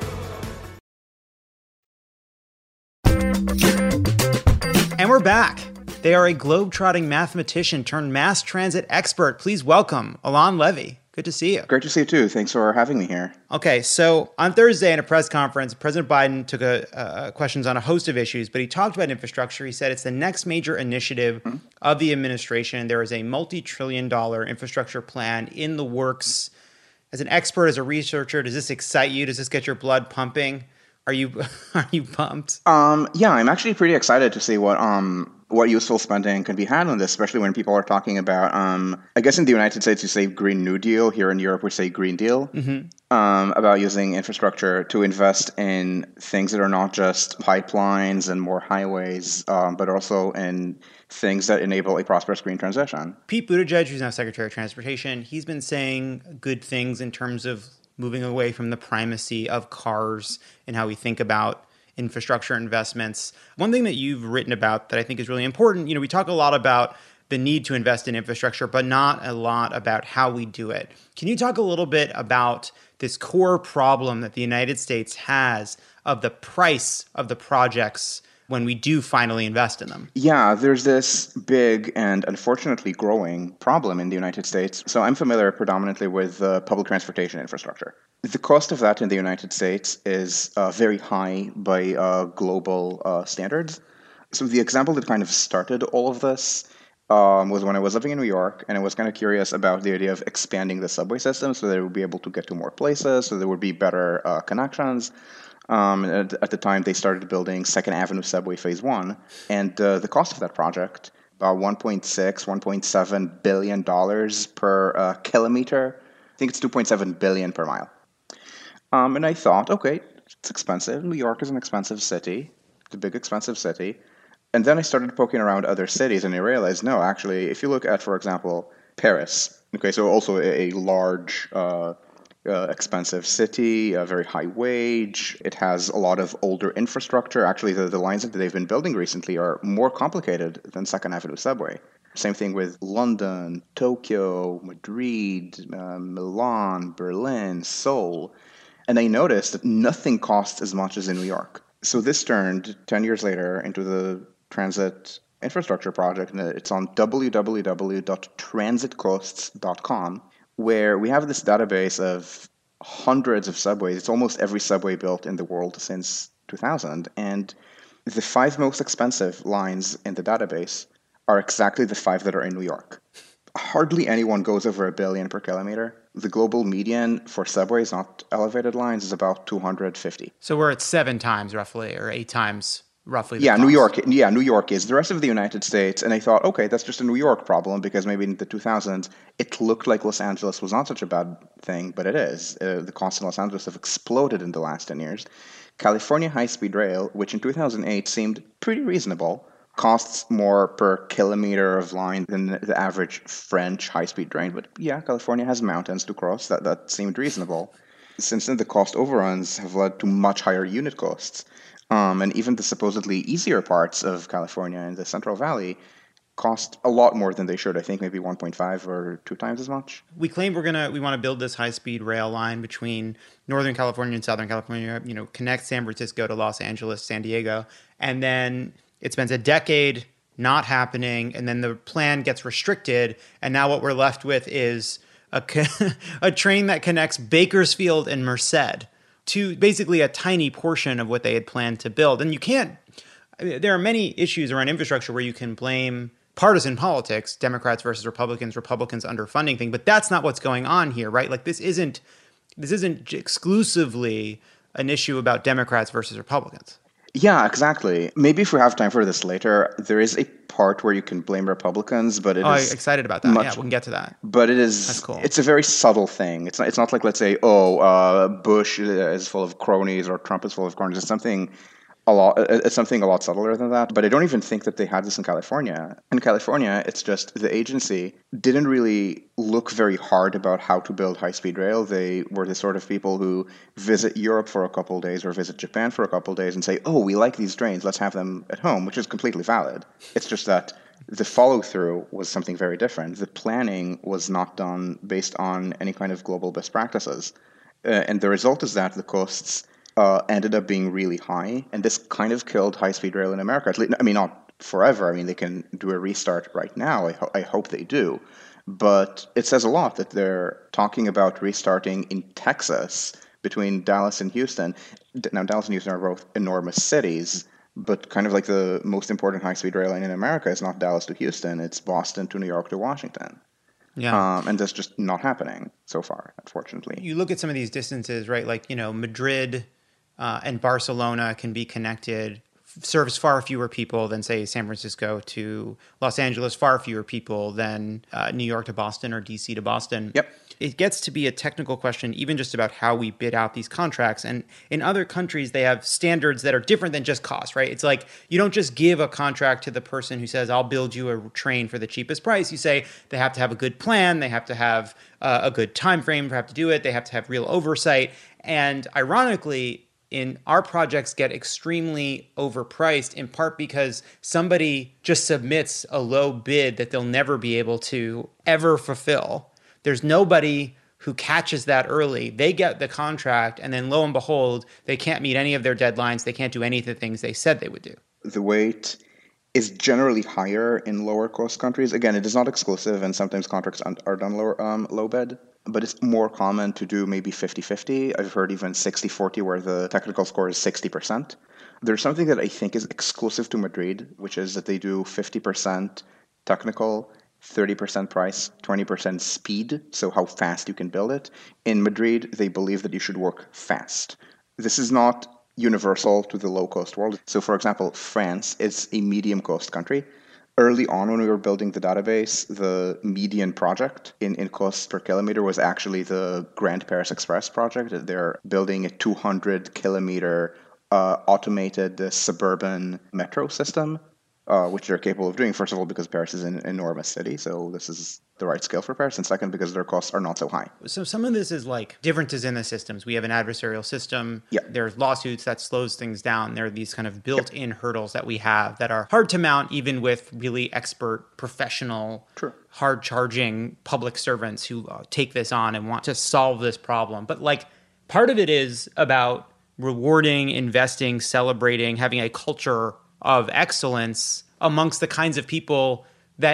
And we're back. They are a globe-trotting mathematician turned mass transit expert. Please welcome Alon Levy. Good to see you. Great to see you too. Thanks for having me here. Okay, so on Thursday in a press conference, President Biden took a, uh, questions on a host of issues, but he talked about infrastructure. He said it's the next major initiative mm-hmm. of the administration. There is a multi-trillion dollar infrastructure plan in the works. As an expert, as a researcher, does this excite you? Does this get your blood pumping? Are you are you pumped? Um, yeah, I'm actually pretty excited to see what um what useful spending can be had on this, especially when people are talking about, um, I guess in the United States you say Green New Deal, here in Europe we say Green Deal, mm-hmm. um, about using infrastructure to invest in things that are not just pipelines and more highways, um, but also in things that enable a prosperous green transition. Pete Buttigieg, who's now Secretary of Transportation, he's been saying good things in terms of moving away from the primacy of cars and how we think about infrastructure investments. One thing that you've written about that I think is really important, you know, we talk a lot about the need to invest in infrastructure, but not a lot about how we do it. Can you talk a little bit about this core problem that the United States has of the price of the projects when we do finally invest in them? Yeah, there's this big and unfortunately growing problem in the United States. So I'm familiar predominantly with uh, public transportation infrastructure. The cost of that in the United States is uh, very high by uh, global uh, standards. So the example that kind of started all of this um, was when I was living in New York, and I was kind of curious about the idea of expanding the subway system so that it would be able to get to more places, so there would be better uh, connections. Um, at, at the time, they started building Second Avenue Subway Phase One, and uh, the cost of that project, about one point six, one point seven billion dollars per uh, kilometer. I think it's two point seven billion per mile. Um, and I thought, okay, it's expensive. New York is an expensive city. It's a big, expensive city. And then I started poking around other cities, and I realized, no, actually, if you look at, for example, Paris, okay, so also a, a large, uh, uh, expensive city, a very high wage. It has a lot of older infrastructure. Actually, the, the lines that they've been building recently are more complicated than Second Avenue Subway. Same thing with London, Tokyo, Madrid, uh, Milan, Berlin, Seoul. And I noticed that nothing costs as much as in New York. So this turned ten years later into the Transit Infrastructure Project, and it's on w w w dot transit costs dot com, where we have this database of hundreds of subways. It's almost every subway built in the world since two thousand. And the five most expensive lines in the database are exactly the five that are in New York. Hardly anyone goes over a billion per kilometer. The global median for subways, not elevated lines, is about two hundred fifty. So we're at seven times roughly, or eight times roughly. The yeah, cost. New York. Yeah, New York is. The rest of the United States, and I thought, okay, that's just a New York problem because maybe in the two thousands it looked like Los Angeles was not such a bad thing, but it is. Uh, the costs in Los Angeles have exploded in the last ten years. California high-speed rail, which in two thousand eight seemed pretty reasonable, costs more per kilometer of line than the average French high-speed train. But yeah, California has mountains to cross. That, that seemed reasonable. Since then, the cost overruns have led to much higher unit costs. Um, and even the supposedly easier parts of California in the Central Valley cost a lot more than they should. I think maybe one point five or two times as much. We claim we're gonna we want to build this high-speed rail line between Northern California and Southern California, you know, connect San Francisco to Los Angeles, San Diego, and then it spends a decade not happening, and then the plan gets restricted, and now what we're left with is a, a train that connects Bakersfield and Merced to basically a tiny portion of what they had planned to build. And you can't, I mean, there are many issues around infrastructure where you can blame partisan politics, Democrats versus Republicans, Republicans underfunding thing, but that's not what's going on here, right? Like this isn't, this isn't exclusively an issue about Democrats versus Republicans. Yeah, exactly. Maybe if we have time for this later, there is a part where you can blame Republicans, but it oh, is I'm excited about that. Much, yeah, we can get to that. But it is, That's cool. It's a very subtle thing. It's not, it's not like, let's say, oh, uh, Bush is full of cronies or Trump is full of cronies. It's something a lot. It's something a lot subtler than that. But I don't even think that they had this in California. In California, it's just the agency didn't really look very hard about how to build high-speed rail. They were the sort of people who visit Europe for a couple of days or visit Japan for a couple of days and say, oh, we like these trains, let's have them at home, which is completely valid. It's just that the follow-through was something very different. The planning was not done based on any kind of global best practices. Uh, and the result is that the costs uh, ended up being really high. And this kind of killed high-speed rail in America. At least, I mean, not forever. I mean, they can do a restart right now. I, ho- I hope they do. But it says a lot that they're talking about restarting in Texas between Dallas and Houston. Now, Dallas and Houston are both enormous cities, but kind of like the most important high-speed rail line in America is not Dallas to Houston. It's Boston to New York to Washington. Yeah. Um, and that's just not happening so far, unfortunately. You look at some of these distances, right? Like, you know, Madrid uh, and Barcelona can be connected, serves far fewer people than, say, San Francisco to Los Angeles, far fewer people than uh, New York to Boston or D C to Boston. Yep. It gets to be a technical question, even just about how we bid out these contracts. And in other countries, they have standards that are different than just cost, right? It's like you don't just give a contract to the person who says, I'll build you a train for the cheapest price. You say they have to have a good plan. They have to have uh, a good time frame for how to do it. They have to have real oversight. And ironically, in our projects get extremely overpriced in part because somebody just submits a low bid that they'll never be able to ever fulfill. There's nobody who catches that early. They get the contract, and then lo and behold, they can't meet any of their deadlines. They can't do any of the things they said they would do. The weight is generally higher in lower cost countries. Again, it is not exclusive, and sometimes contracts are done lower, um, low bid, but it's more common to do maybe fifty-fifty. I've heard even sixty forty where the technical score is sixty percent. There's something that I think is exclusive to Madrid, which is that they do fifty percent technical, thirty percent price, twenty percent speed, so how fast you can build it. In Madrid, they believe that you should work fast. This is not universal to the low-cost world. So, for example, France is a medium-cost country. Early on when we were building the database, the median project in, in cost per kilometer was actually the Grand Paris Express project. They're building a two hundred kilometer uh, automated uh, suburban metro system, uh, which they're capable of doing, first of all, because Paris is an enormous city, so this is the right scale for Paris, and second, because their costs are not so high. So some of this is like differences in the systems. We have an adversarial system. Yeah. There's lawsuits that slows things down. There are these kind of built-in yep. hurdles that we have that are hard to mount even with really expert, professional, True. hard-charging public servants who uh, take this on and want to solve this problem. But like part of it is about rewarding, investing, celebrating, having a culture of excellence amongst the kinds of people that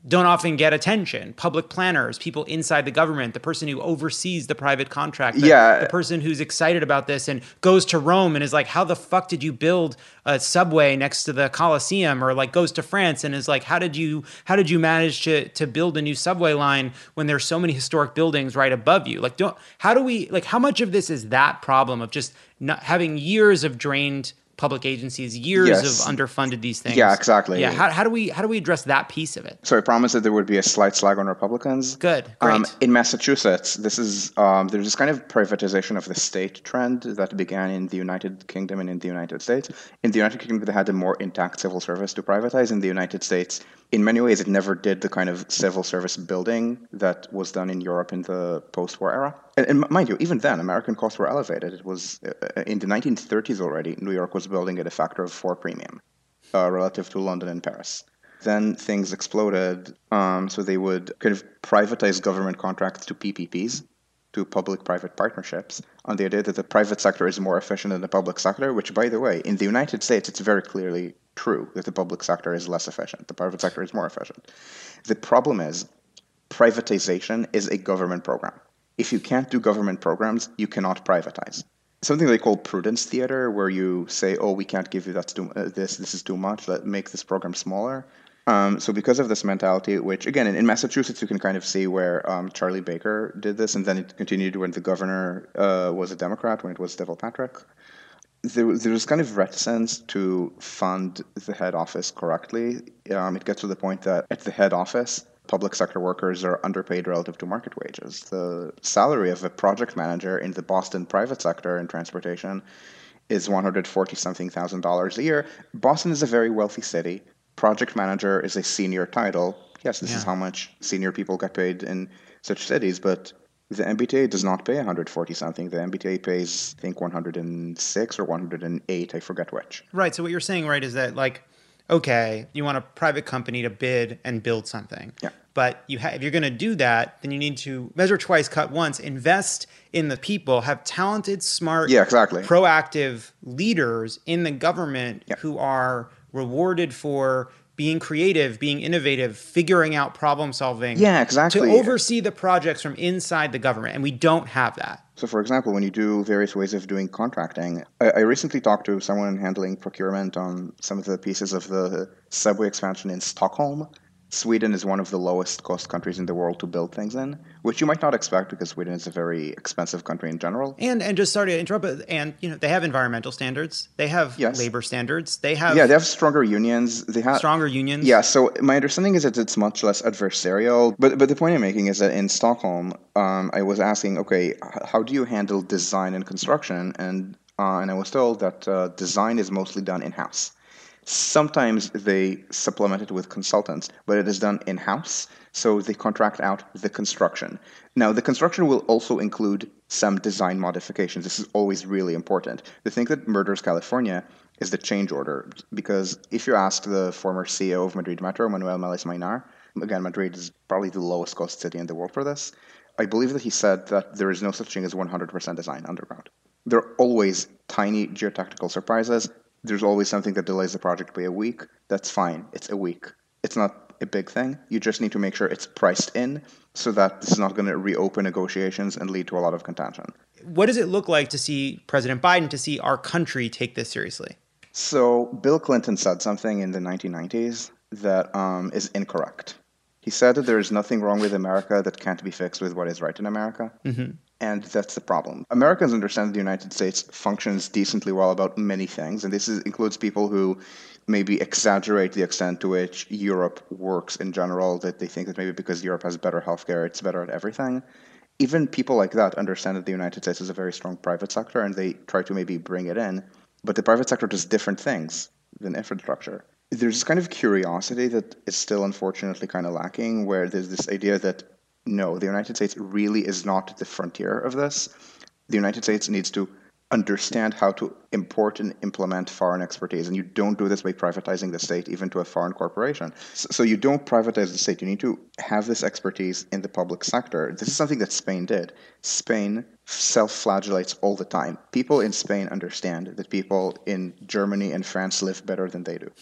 don't often get attention. Public planners, people inside the government, the person who oversees the private contract, the, yeah. the person who's excited about this and goes to Rome and is like, how the fuck did you build a subway next to the Colosseum? Or like goes to France and is like, how did you how did you manage to to build a new subway line when there's so many historic buildings right above you? Like, don't how do we like how much of this is that problem of just not having years of drained public agencies, years yes. of underfunded these things. Yeah, exactly. Yeah, how, how do we how do we address that piece of it? So I promised that there would be a slight slag on Republicans. Good, great. Um, in Massachusetts, this is um, there's this kind of privatization of the state trend that began in the United Kingdom and in the United States. In the United Kingdom, they had a more intact civil service to privatize. In the United States, in many ways, it never did the kind of civil service building that was done in Europe in the post-war era. And, and mind you, even then, American costs were elevated. It was uh, in the nineteen thirties already. New York was building at a factor of four premium uh, relative to London and Paris. Then things exploded, um, so they would kind of privatize government contracts to P P Ps, to public-private partnerships, on the idea that the private sector is more efficient than the public sector, which, by the way, in the United States, it's very clearly true that the public sector is less efficient. The private sector is more efficient. The problem is privatization is a government program. If you can't do government programs, you cannot privatize. Something they call prudence theater, where you say, oh, we can't give you that's too, uh, this, this is too much, let's make this program smaller. Um, so because of this mentality, which, again, in, in Massachusetts, you can kind of see where um, Charlie Baker did this, and then it continued when the governor uh, was a Democrat, when it was Deval Patrick. There, there was kind of reticence to fund the head office correctly. Um, it gets to the point that at the head office, public sector workers are underpaid relative to market wages. The salary of a project manager in the Boston private sector in transportation is one hundred forty something thousand dollars a year. Boston is a very wealthy city. Project manager is a senior title. Yes, this yeah. is how much senior people get paid in such cities, but the M B T A does not pay one hundred forty something. The M B T A pays, I think, one hundred six or one hundred eight. I forget which. Right. So what you're saying, right, is that like, okay, you want a private company to bid and build something. Yeah. But you ha- if you're going to do that, then you need to measure twice, cut once, invest in the people, have talented, smart, yeah, exactly. proactive leaders in the government yeah. who are rewarded for being creative, being innovative, figuring out problem solving. Yeah, exactly. To oversee the projects from inside the government. And we don't have that. So, for example, when you do various ways of doing contracting, I, I recently talked to someone handling procurement on some of the pieces of the subway expansion in Stockholm. Sweden is one of the lowest cost countries in the world to build things in, which you might not expect because Sweden is a very expensive country in general. And and just sorry to interrupt, but and you know they have environmental standards, they have yes. labor standards, they have yeah, they have stronger unions. They have stronger unions. Yeah. So my understanding is that it's much less adversarial. But but the point I'm making is that in Stockholm, um, I was asking, okay, how do you handle design and construction? And uh, and I was told that uh, design is mostly done in house. Sometimes they supplement it with consultants, but it is done in-house, so they contract out the construction. Now, the construction will also include some design modifications. This is always really important. The thing that murders California is the change order, because if you ask the former C E O of Madrid Metro, Manuel Melis Maynar, again, Madrid is probably the lowest cost city in the world for this, I believe that he said that there is no such thing as one hundred percent design underground. There are always tiny geotechnical surprises. There's always something that delays the project by a week. That's fine. It's a week. It's not a big thing. You just need to make sure it's priced in so that this is not going to reopen negotiations and lead to a lot of contention. What does it look like to see President Biden, to see our country take this seriously? So Bill Clinton said something in the nineteen nineties that um, is incorrect. He said that there is nothing wrong with America that can't be fixed with what is right in America. Mm-hmm. And that's the problem. Americans understand that the United States functions decently well about many things, and this is, includes people who maybe exaggerate the extent to which Europe works in general, that they think that maybe because Europe has better healthcare, it's better at everything. Even people like that understand that the United States is a very strong private sector, and they try to maybe bring it in. But the private sector does different things than infrastructure. There's this kind of curiosity that is still unfortunately kind of lacking, where there's this idea that no, the United States really is not the frontier of this. The United States needs to understand how to import and implement foreign expertise, and you don't do this by privatizing the state, even to a foreign corporation. So, so you don't privatize the state. You need to have this expertise in the public sector. This is something that Spain did. Spain self-flagellates all the time. People in Spain understand that people in Germany and France live better than they do.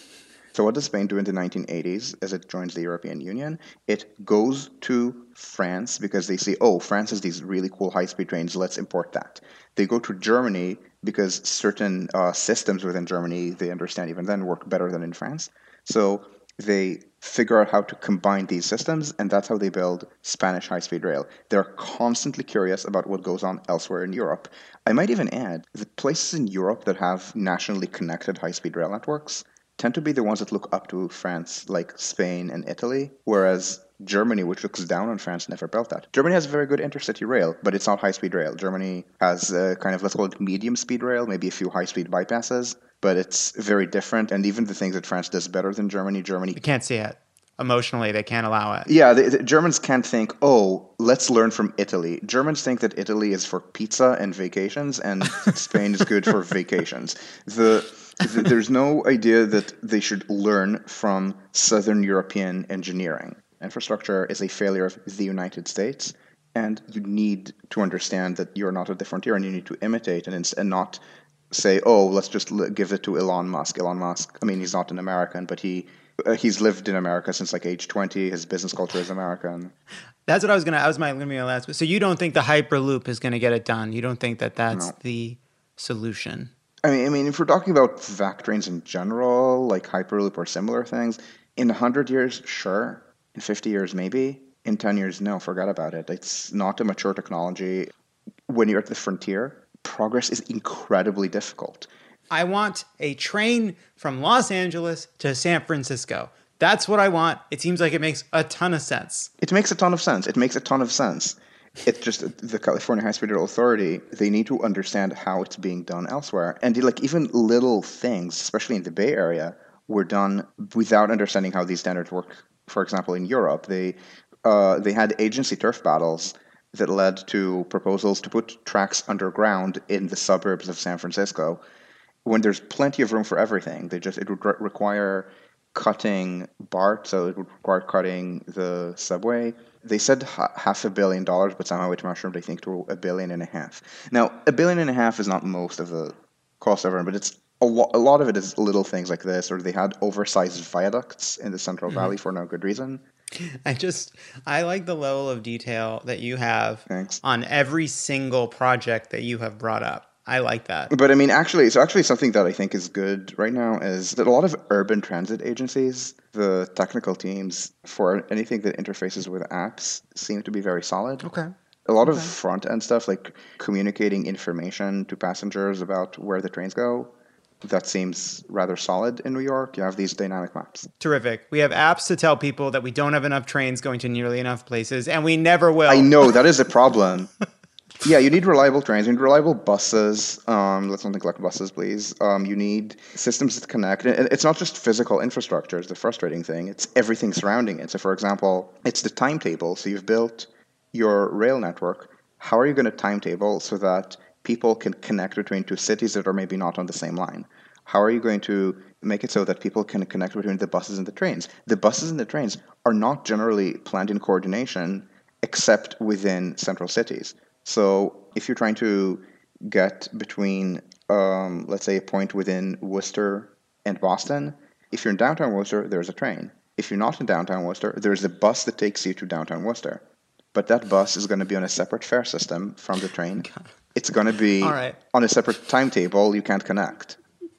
So what does Spain do in the nineteen eighties as it joins the European Union? It goes to France because they see, oh, France has these really cool high-speed trains, let's import that. They go to Germany because certain uh, systems within Germany, they understand even then, work better than in France. So they figure out how to combine these systems, and that's how they build Spanish high-speed rail. They're constantly curious about what goes on elsewhere in Europe. I might even add, the places in Europe that have nationally connected high-speed rail networks tend to be the ones that look up to France, like Spain and Italy, whereas Germany, which looks down on France, never built that. Germany has a very good intercity rail, but it's not high-speed rail. Germany has a kind of, let's call it medium-speed rail, maybe a few high-speed bypasses, but it's very different. And even the things that France does better than Germany, Germany... You can't see it. Emotionally, they can't allow it. Yeah, the, the Germans can't think, oh, let's learn from Italy. Germans think that Italy is for pizza and vacations, and Spain is good for vacations. The, the There's no idea that they should learn from Southern European engineering. Infrastructure is a failure of the United States, and you need to understand that you're not at the frontier, and you need to imitate and, and not say, oh, let's just give it to Elon Musk. Elon Musk, I mean, he's not an American, but he... Uh, he's lived in America since like age twenty. His business culture is American. That's what I was gonna. I was my gonna be my last. So you don't think the Hyperloop is gonna get it done? You don't think that that's No. the solution? I mean, I mean, if we're talking about vac trains in general, like Hyperloop or similar things, in a hundred years, sure. In fifty years, maybe. In ten years, no. Forget about it. It's not a mature technology. When you're at the frontier, progress is incredibly difficult. I want a train from Los Angeles to San Francisco. That's what I want. It seems like it makes a ton of sense. It makes a ton of sense. It makes a ton of sense. It's just the California High-Speed Rail Authority, they need to understand how it's being done elsewhere. And like even little things, especially in the Bay Area, were done without understanding how these standards work. For example, in Europe, they uh, they had agency turf battles that led to proposals to put tracks underground in the suburbs of San Francisco, when there's plenty of room for everything. They just it would re- require cutting BART, so it would require cutting the subway. They said ha- half a billion dollars, but somehow it mushroomed, I think, to a billion and a half. Now, a billion and a half is not most of the cost ever, but it's a, lo- a lot of it is little things like this, or they had oversized viaducts in the Central mm-hmm. Valley for no good reason. I just, I like the level of detail that you have Thanks. on every single project that you have brought up. I like that. But I mean, actually, so actually something that I think is good right now is that a lot of urban transit agencies, the technical teams for anything that interfaces with apps seem to be very solid. Okay. A lot okay. of front-end stuff, like communicating information to passengers about where the trains go, that seems rather solid in New York. You have these dynamic maps. Terrific. We have apps to tell people that we don't have enough trains going to nearly enough places, and we never will. I know, that is a problem. Yeah, you need reliable trains. You need reliable buses. Um, let's not neglect buses, please. Um, you need systems that connect. It's not just physical infrastructure is the frustrating thing. It's everything surrounding it. So, for example, it's the timetable. So you've built your rail network. How are you going to timetable so that people can connect between two cities that are maybe not on the same line? How are you going to make it so that people can connect between the buses and the trains? The buses and the trains are not generally planned in coordination except within central cities. So if you're trying to get between, um, let's say, a point within Worcester and Boston, if you're in downtown Worcester, there's a train. If you're not in downtown Worcester, there's a bus that takes you to downtown Worcester. But that bus is going to be on a separate fare system from the train. It's going to be All right. on a separate timetable. You can't connect.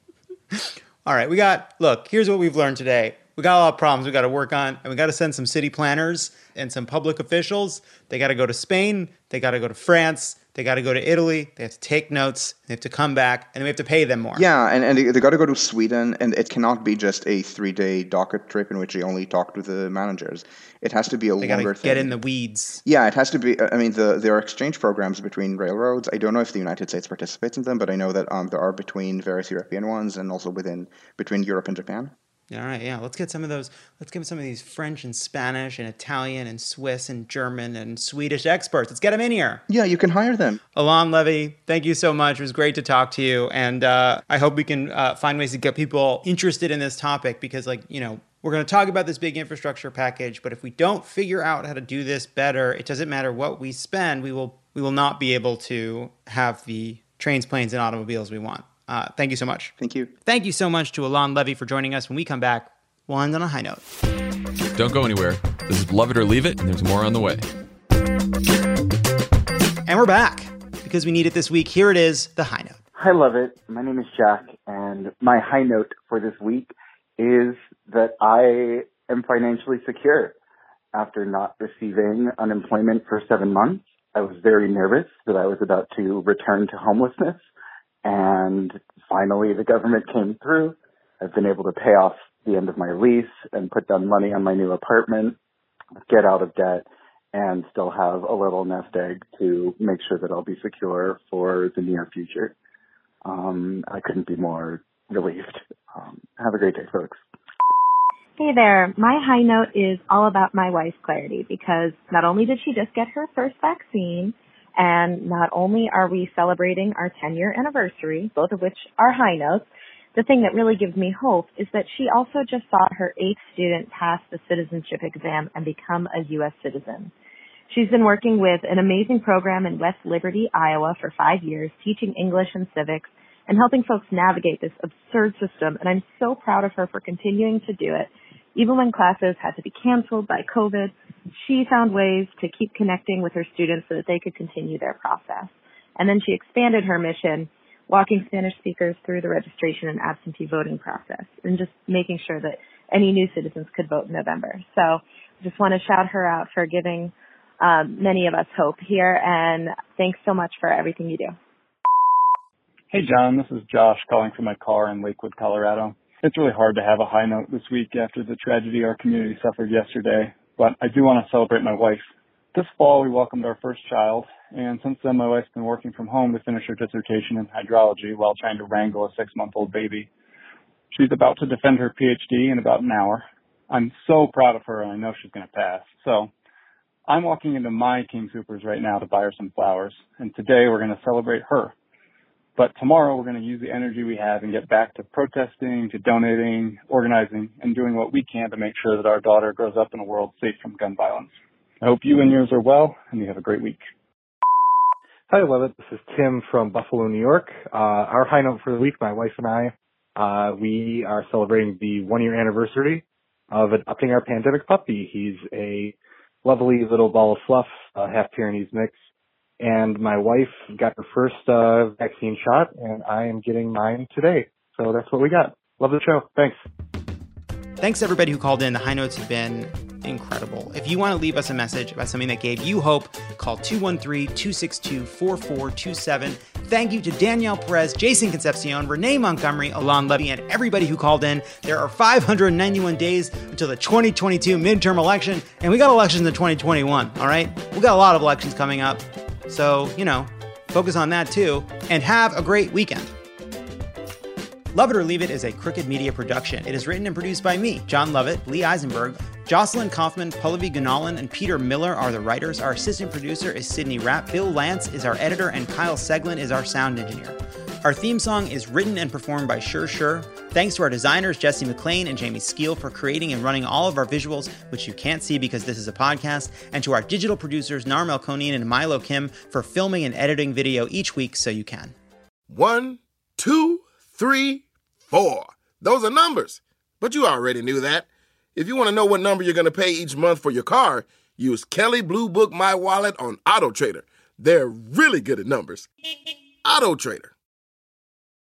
All right. We got, look, here's what we've learned today. We got a lot of problems we got to work on, and we got to send some city planners and some public officials. They got to go to Spain. They got to go to France. They got to go to Italy. They have to take notes. They have to come back, and we have to pay them more. Yeah, and, and they, they got to go to Sweden, and it cannot be just a three-day docket trip in which they only talk to the managers. It has to be a they longer gotta thing. Get in the weeds. Yeah, it has to be. I mean, the, there are exchange programs between railroads. I don't know if the United States participates in them, but I know that um, there are between various European ones and also within between Europe and Japan. All right, yeah. Let's get some of those. Let's get some of these French and Spanish and Italian and Swiss and German and Swedish experts. Let's get them in here. Yeah, you can hire them. Alon Levy, thank you so much. It was great to talk to you, and uh, I hope we can uh, find ways to get people interested in this topic because, like, you know, we're going to talk about this big infrastructure package, but if we don't figure out how to do this better, it doesn't matter what we spend. We will we will not be able to have the trains, planes, and automobiles we want. Uh, thank you so much. Thank you. Thank you so much to Alon Levy for joining us. When we come back, We'll end on a high note. Don't go anywhere. This is Love It or Leave It, and there's more on the way. And we're back because we need it this week. Here it is, the high note. Hi, Love It. My name is Jack, and my high note for this week is that I am financially secure. After not receiving unemployment for seven months, I was very nervous that I was about to return to homelessness, and finally the government came through. I've been able to pay off the end of my lease and put down money on my new apartment, get out of debt, and still have a little nest egg to make sure that I'll be secure for the near future. Um, I couldn't be more relieved. Um, have a great day, folks. Hey there. My high note is all about my wife, Clarity, because not only did she just get her first vaccine, and not only are we celebrating our ten-year anniversary, both of which are high notes, the thing that really gives me hope is that she also just saw her eighth student pass the citizenship exam and become a U S citizen. She's been working with an amazing program in West Liberty, Iowa for five years, teaching English and civics and helping folks navigate this absurd system. And I'm so proud of her for continuing to do it. Even when classes had to be canceled by COVID, she found ways to keep connecting with her students so that they could continue their process. And then she expanded her mission, walking Spanish speakers through the registration and absentee voting process and just making sure that any new citizens could vote in November. So I just want to shout her out for giving um, many of us hope here, and thanks so much for everything you do. Hey, John, this is Josh calling from my car in Lakewood, Colorado. It's really hard to have a high note this week after the tragedy our community suffered yesterday, but I do want to celebrate my wife. This fall, we welcomed our first child, and since then, my wife's been working from home to finish her dissertation in hydrology while trying to wrangle a six-month-old baby. She's about to defend her P H D in about an hour. I'm so proud of her, and I know she's going to pass. So I'm walking into my King Soopers right now to buy her some flowers, and today we're going to celebrate her. But tomorrow, we're going to use the energy we have and get back to protesting, to donating, organizing, and doing what we can to make sure that our daughter grows up in a world safe from gun violence. I hope you and yours are well, and you have a great week. Hi, Love It. This is Tim from Buffalo, New York. Uh, our high note for the week, my wife and I, uh, we are celebrating the one-year anniversary of adopting our pandemic puppy. He's a lovely little ball of fluff, a half Pyrenees mix. And my wife got her first uh, vaccine shot, and I am getting mine today. So that's what we got. Love the show. Thanks. Thanks to everybody who called in. The high notes have been incredible. If you want to leave us a message about something that gave you hope, call two one three, two six two, four four two seven. Thank you to Danielle Perez, Jason Concepcion, Renee Montgomery, Alon Levy, and everybody who called in. There are five hundred ninety-one days until the twenty twenty-two midterm election, and we got elections in twenty twenty-one, all right? We got a lot of elections coming up. So, you know, focus on that too, and have a great weekend. Love It or Leave It is a Crooked Media production. It is written and produced by me, John Lovett, Lee Eisenberg. Jocelyn Kaufman, Pallavi Gunalan, and Peter Miller are the writers. Our assistant producer is Sydney Rapp. Bill Lance is our editor, and Kyle Seglin is our sound engineer. Our theme song is written and performed by Sure Sure. Thanks to our designers, Jesse McLean and Jamie Skeel, for creating and running all of our visuals, which you can't see because this is a podcast, and to our digital producers, Nar Melkonian and Milo Kim, for filming and editing video each week so you can. One, two, three, four. Those are numbers, but you already knew that. If you want to know what number you're going to pay each month for your car, use Kelley Blue Book My Wallet on AutoTrader. They're really good at numbers. AutoTrader.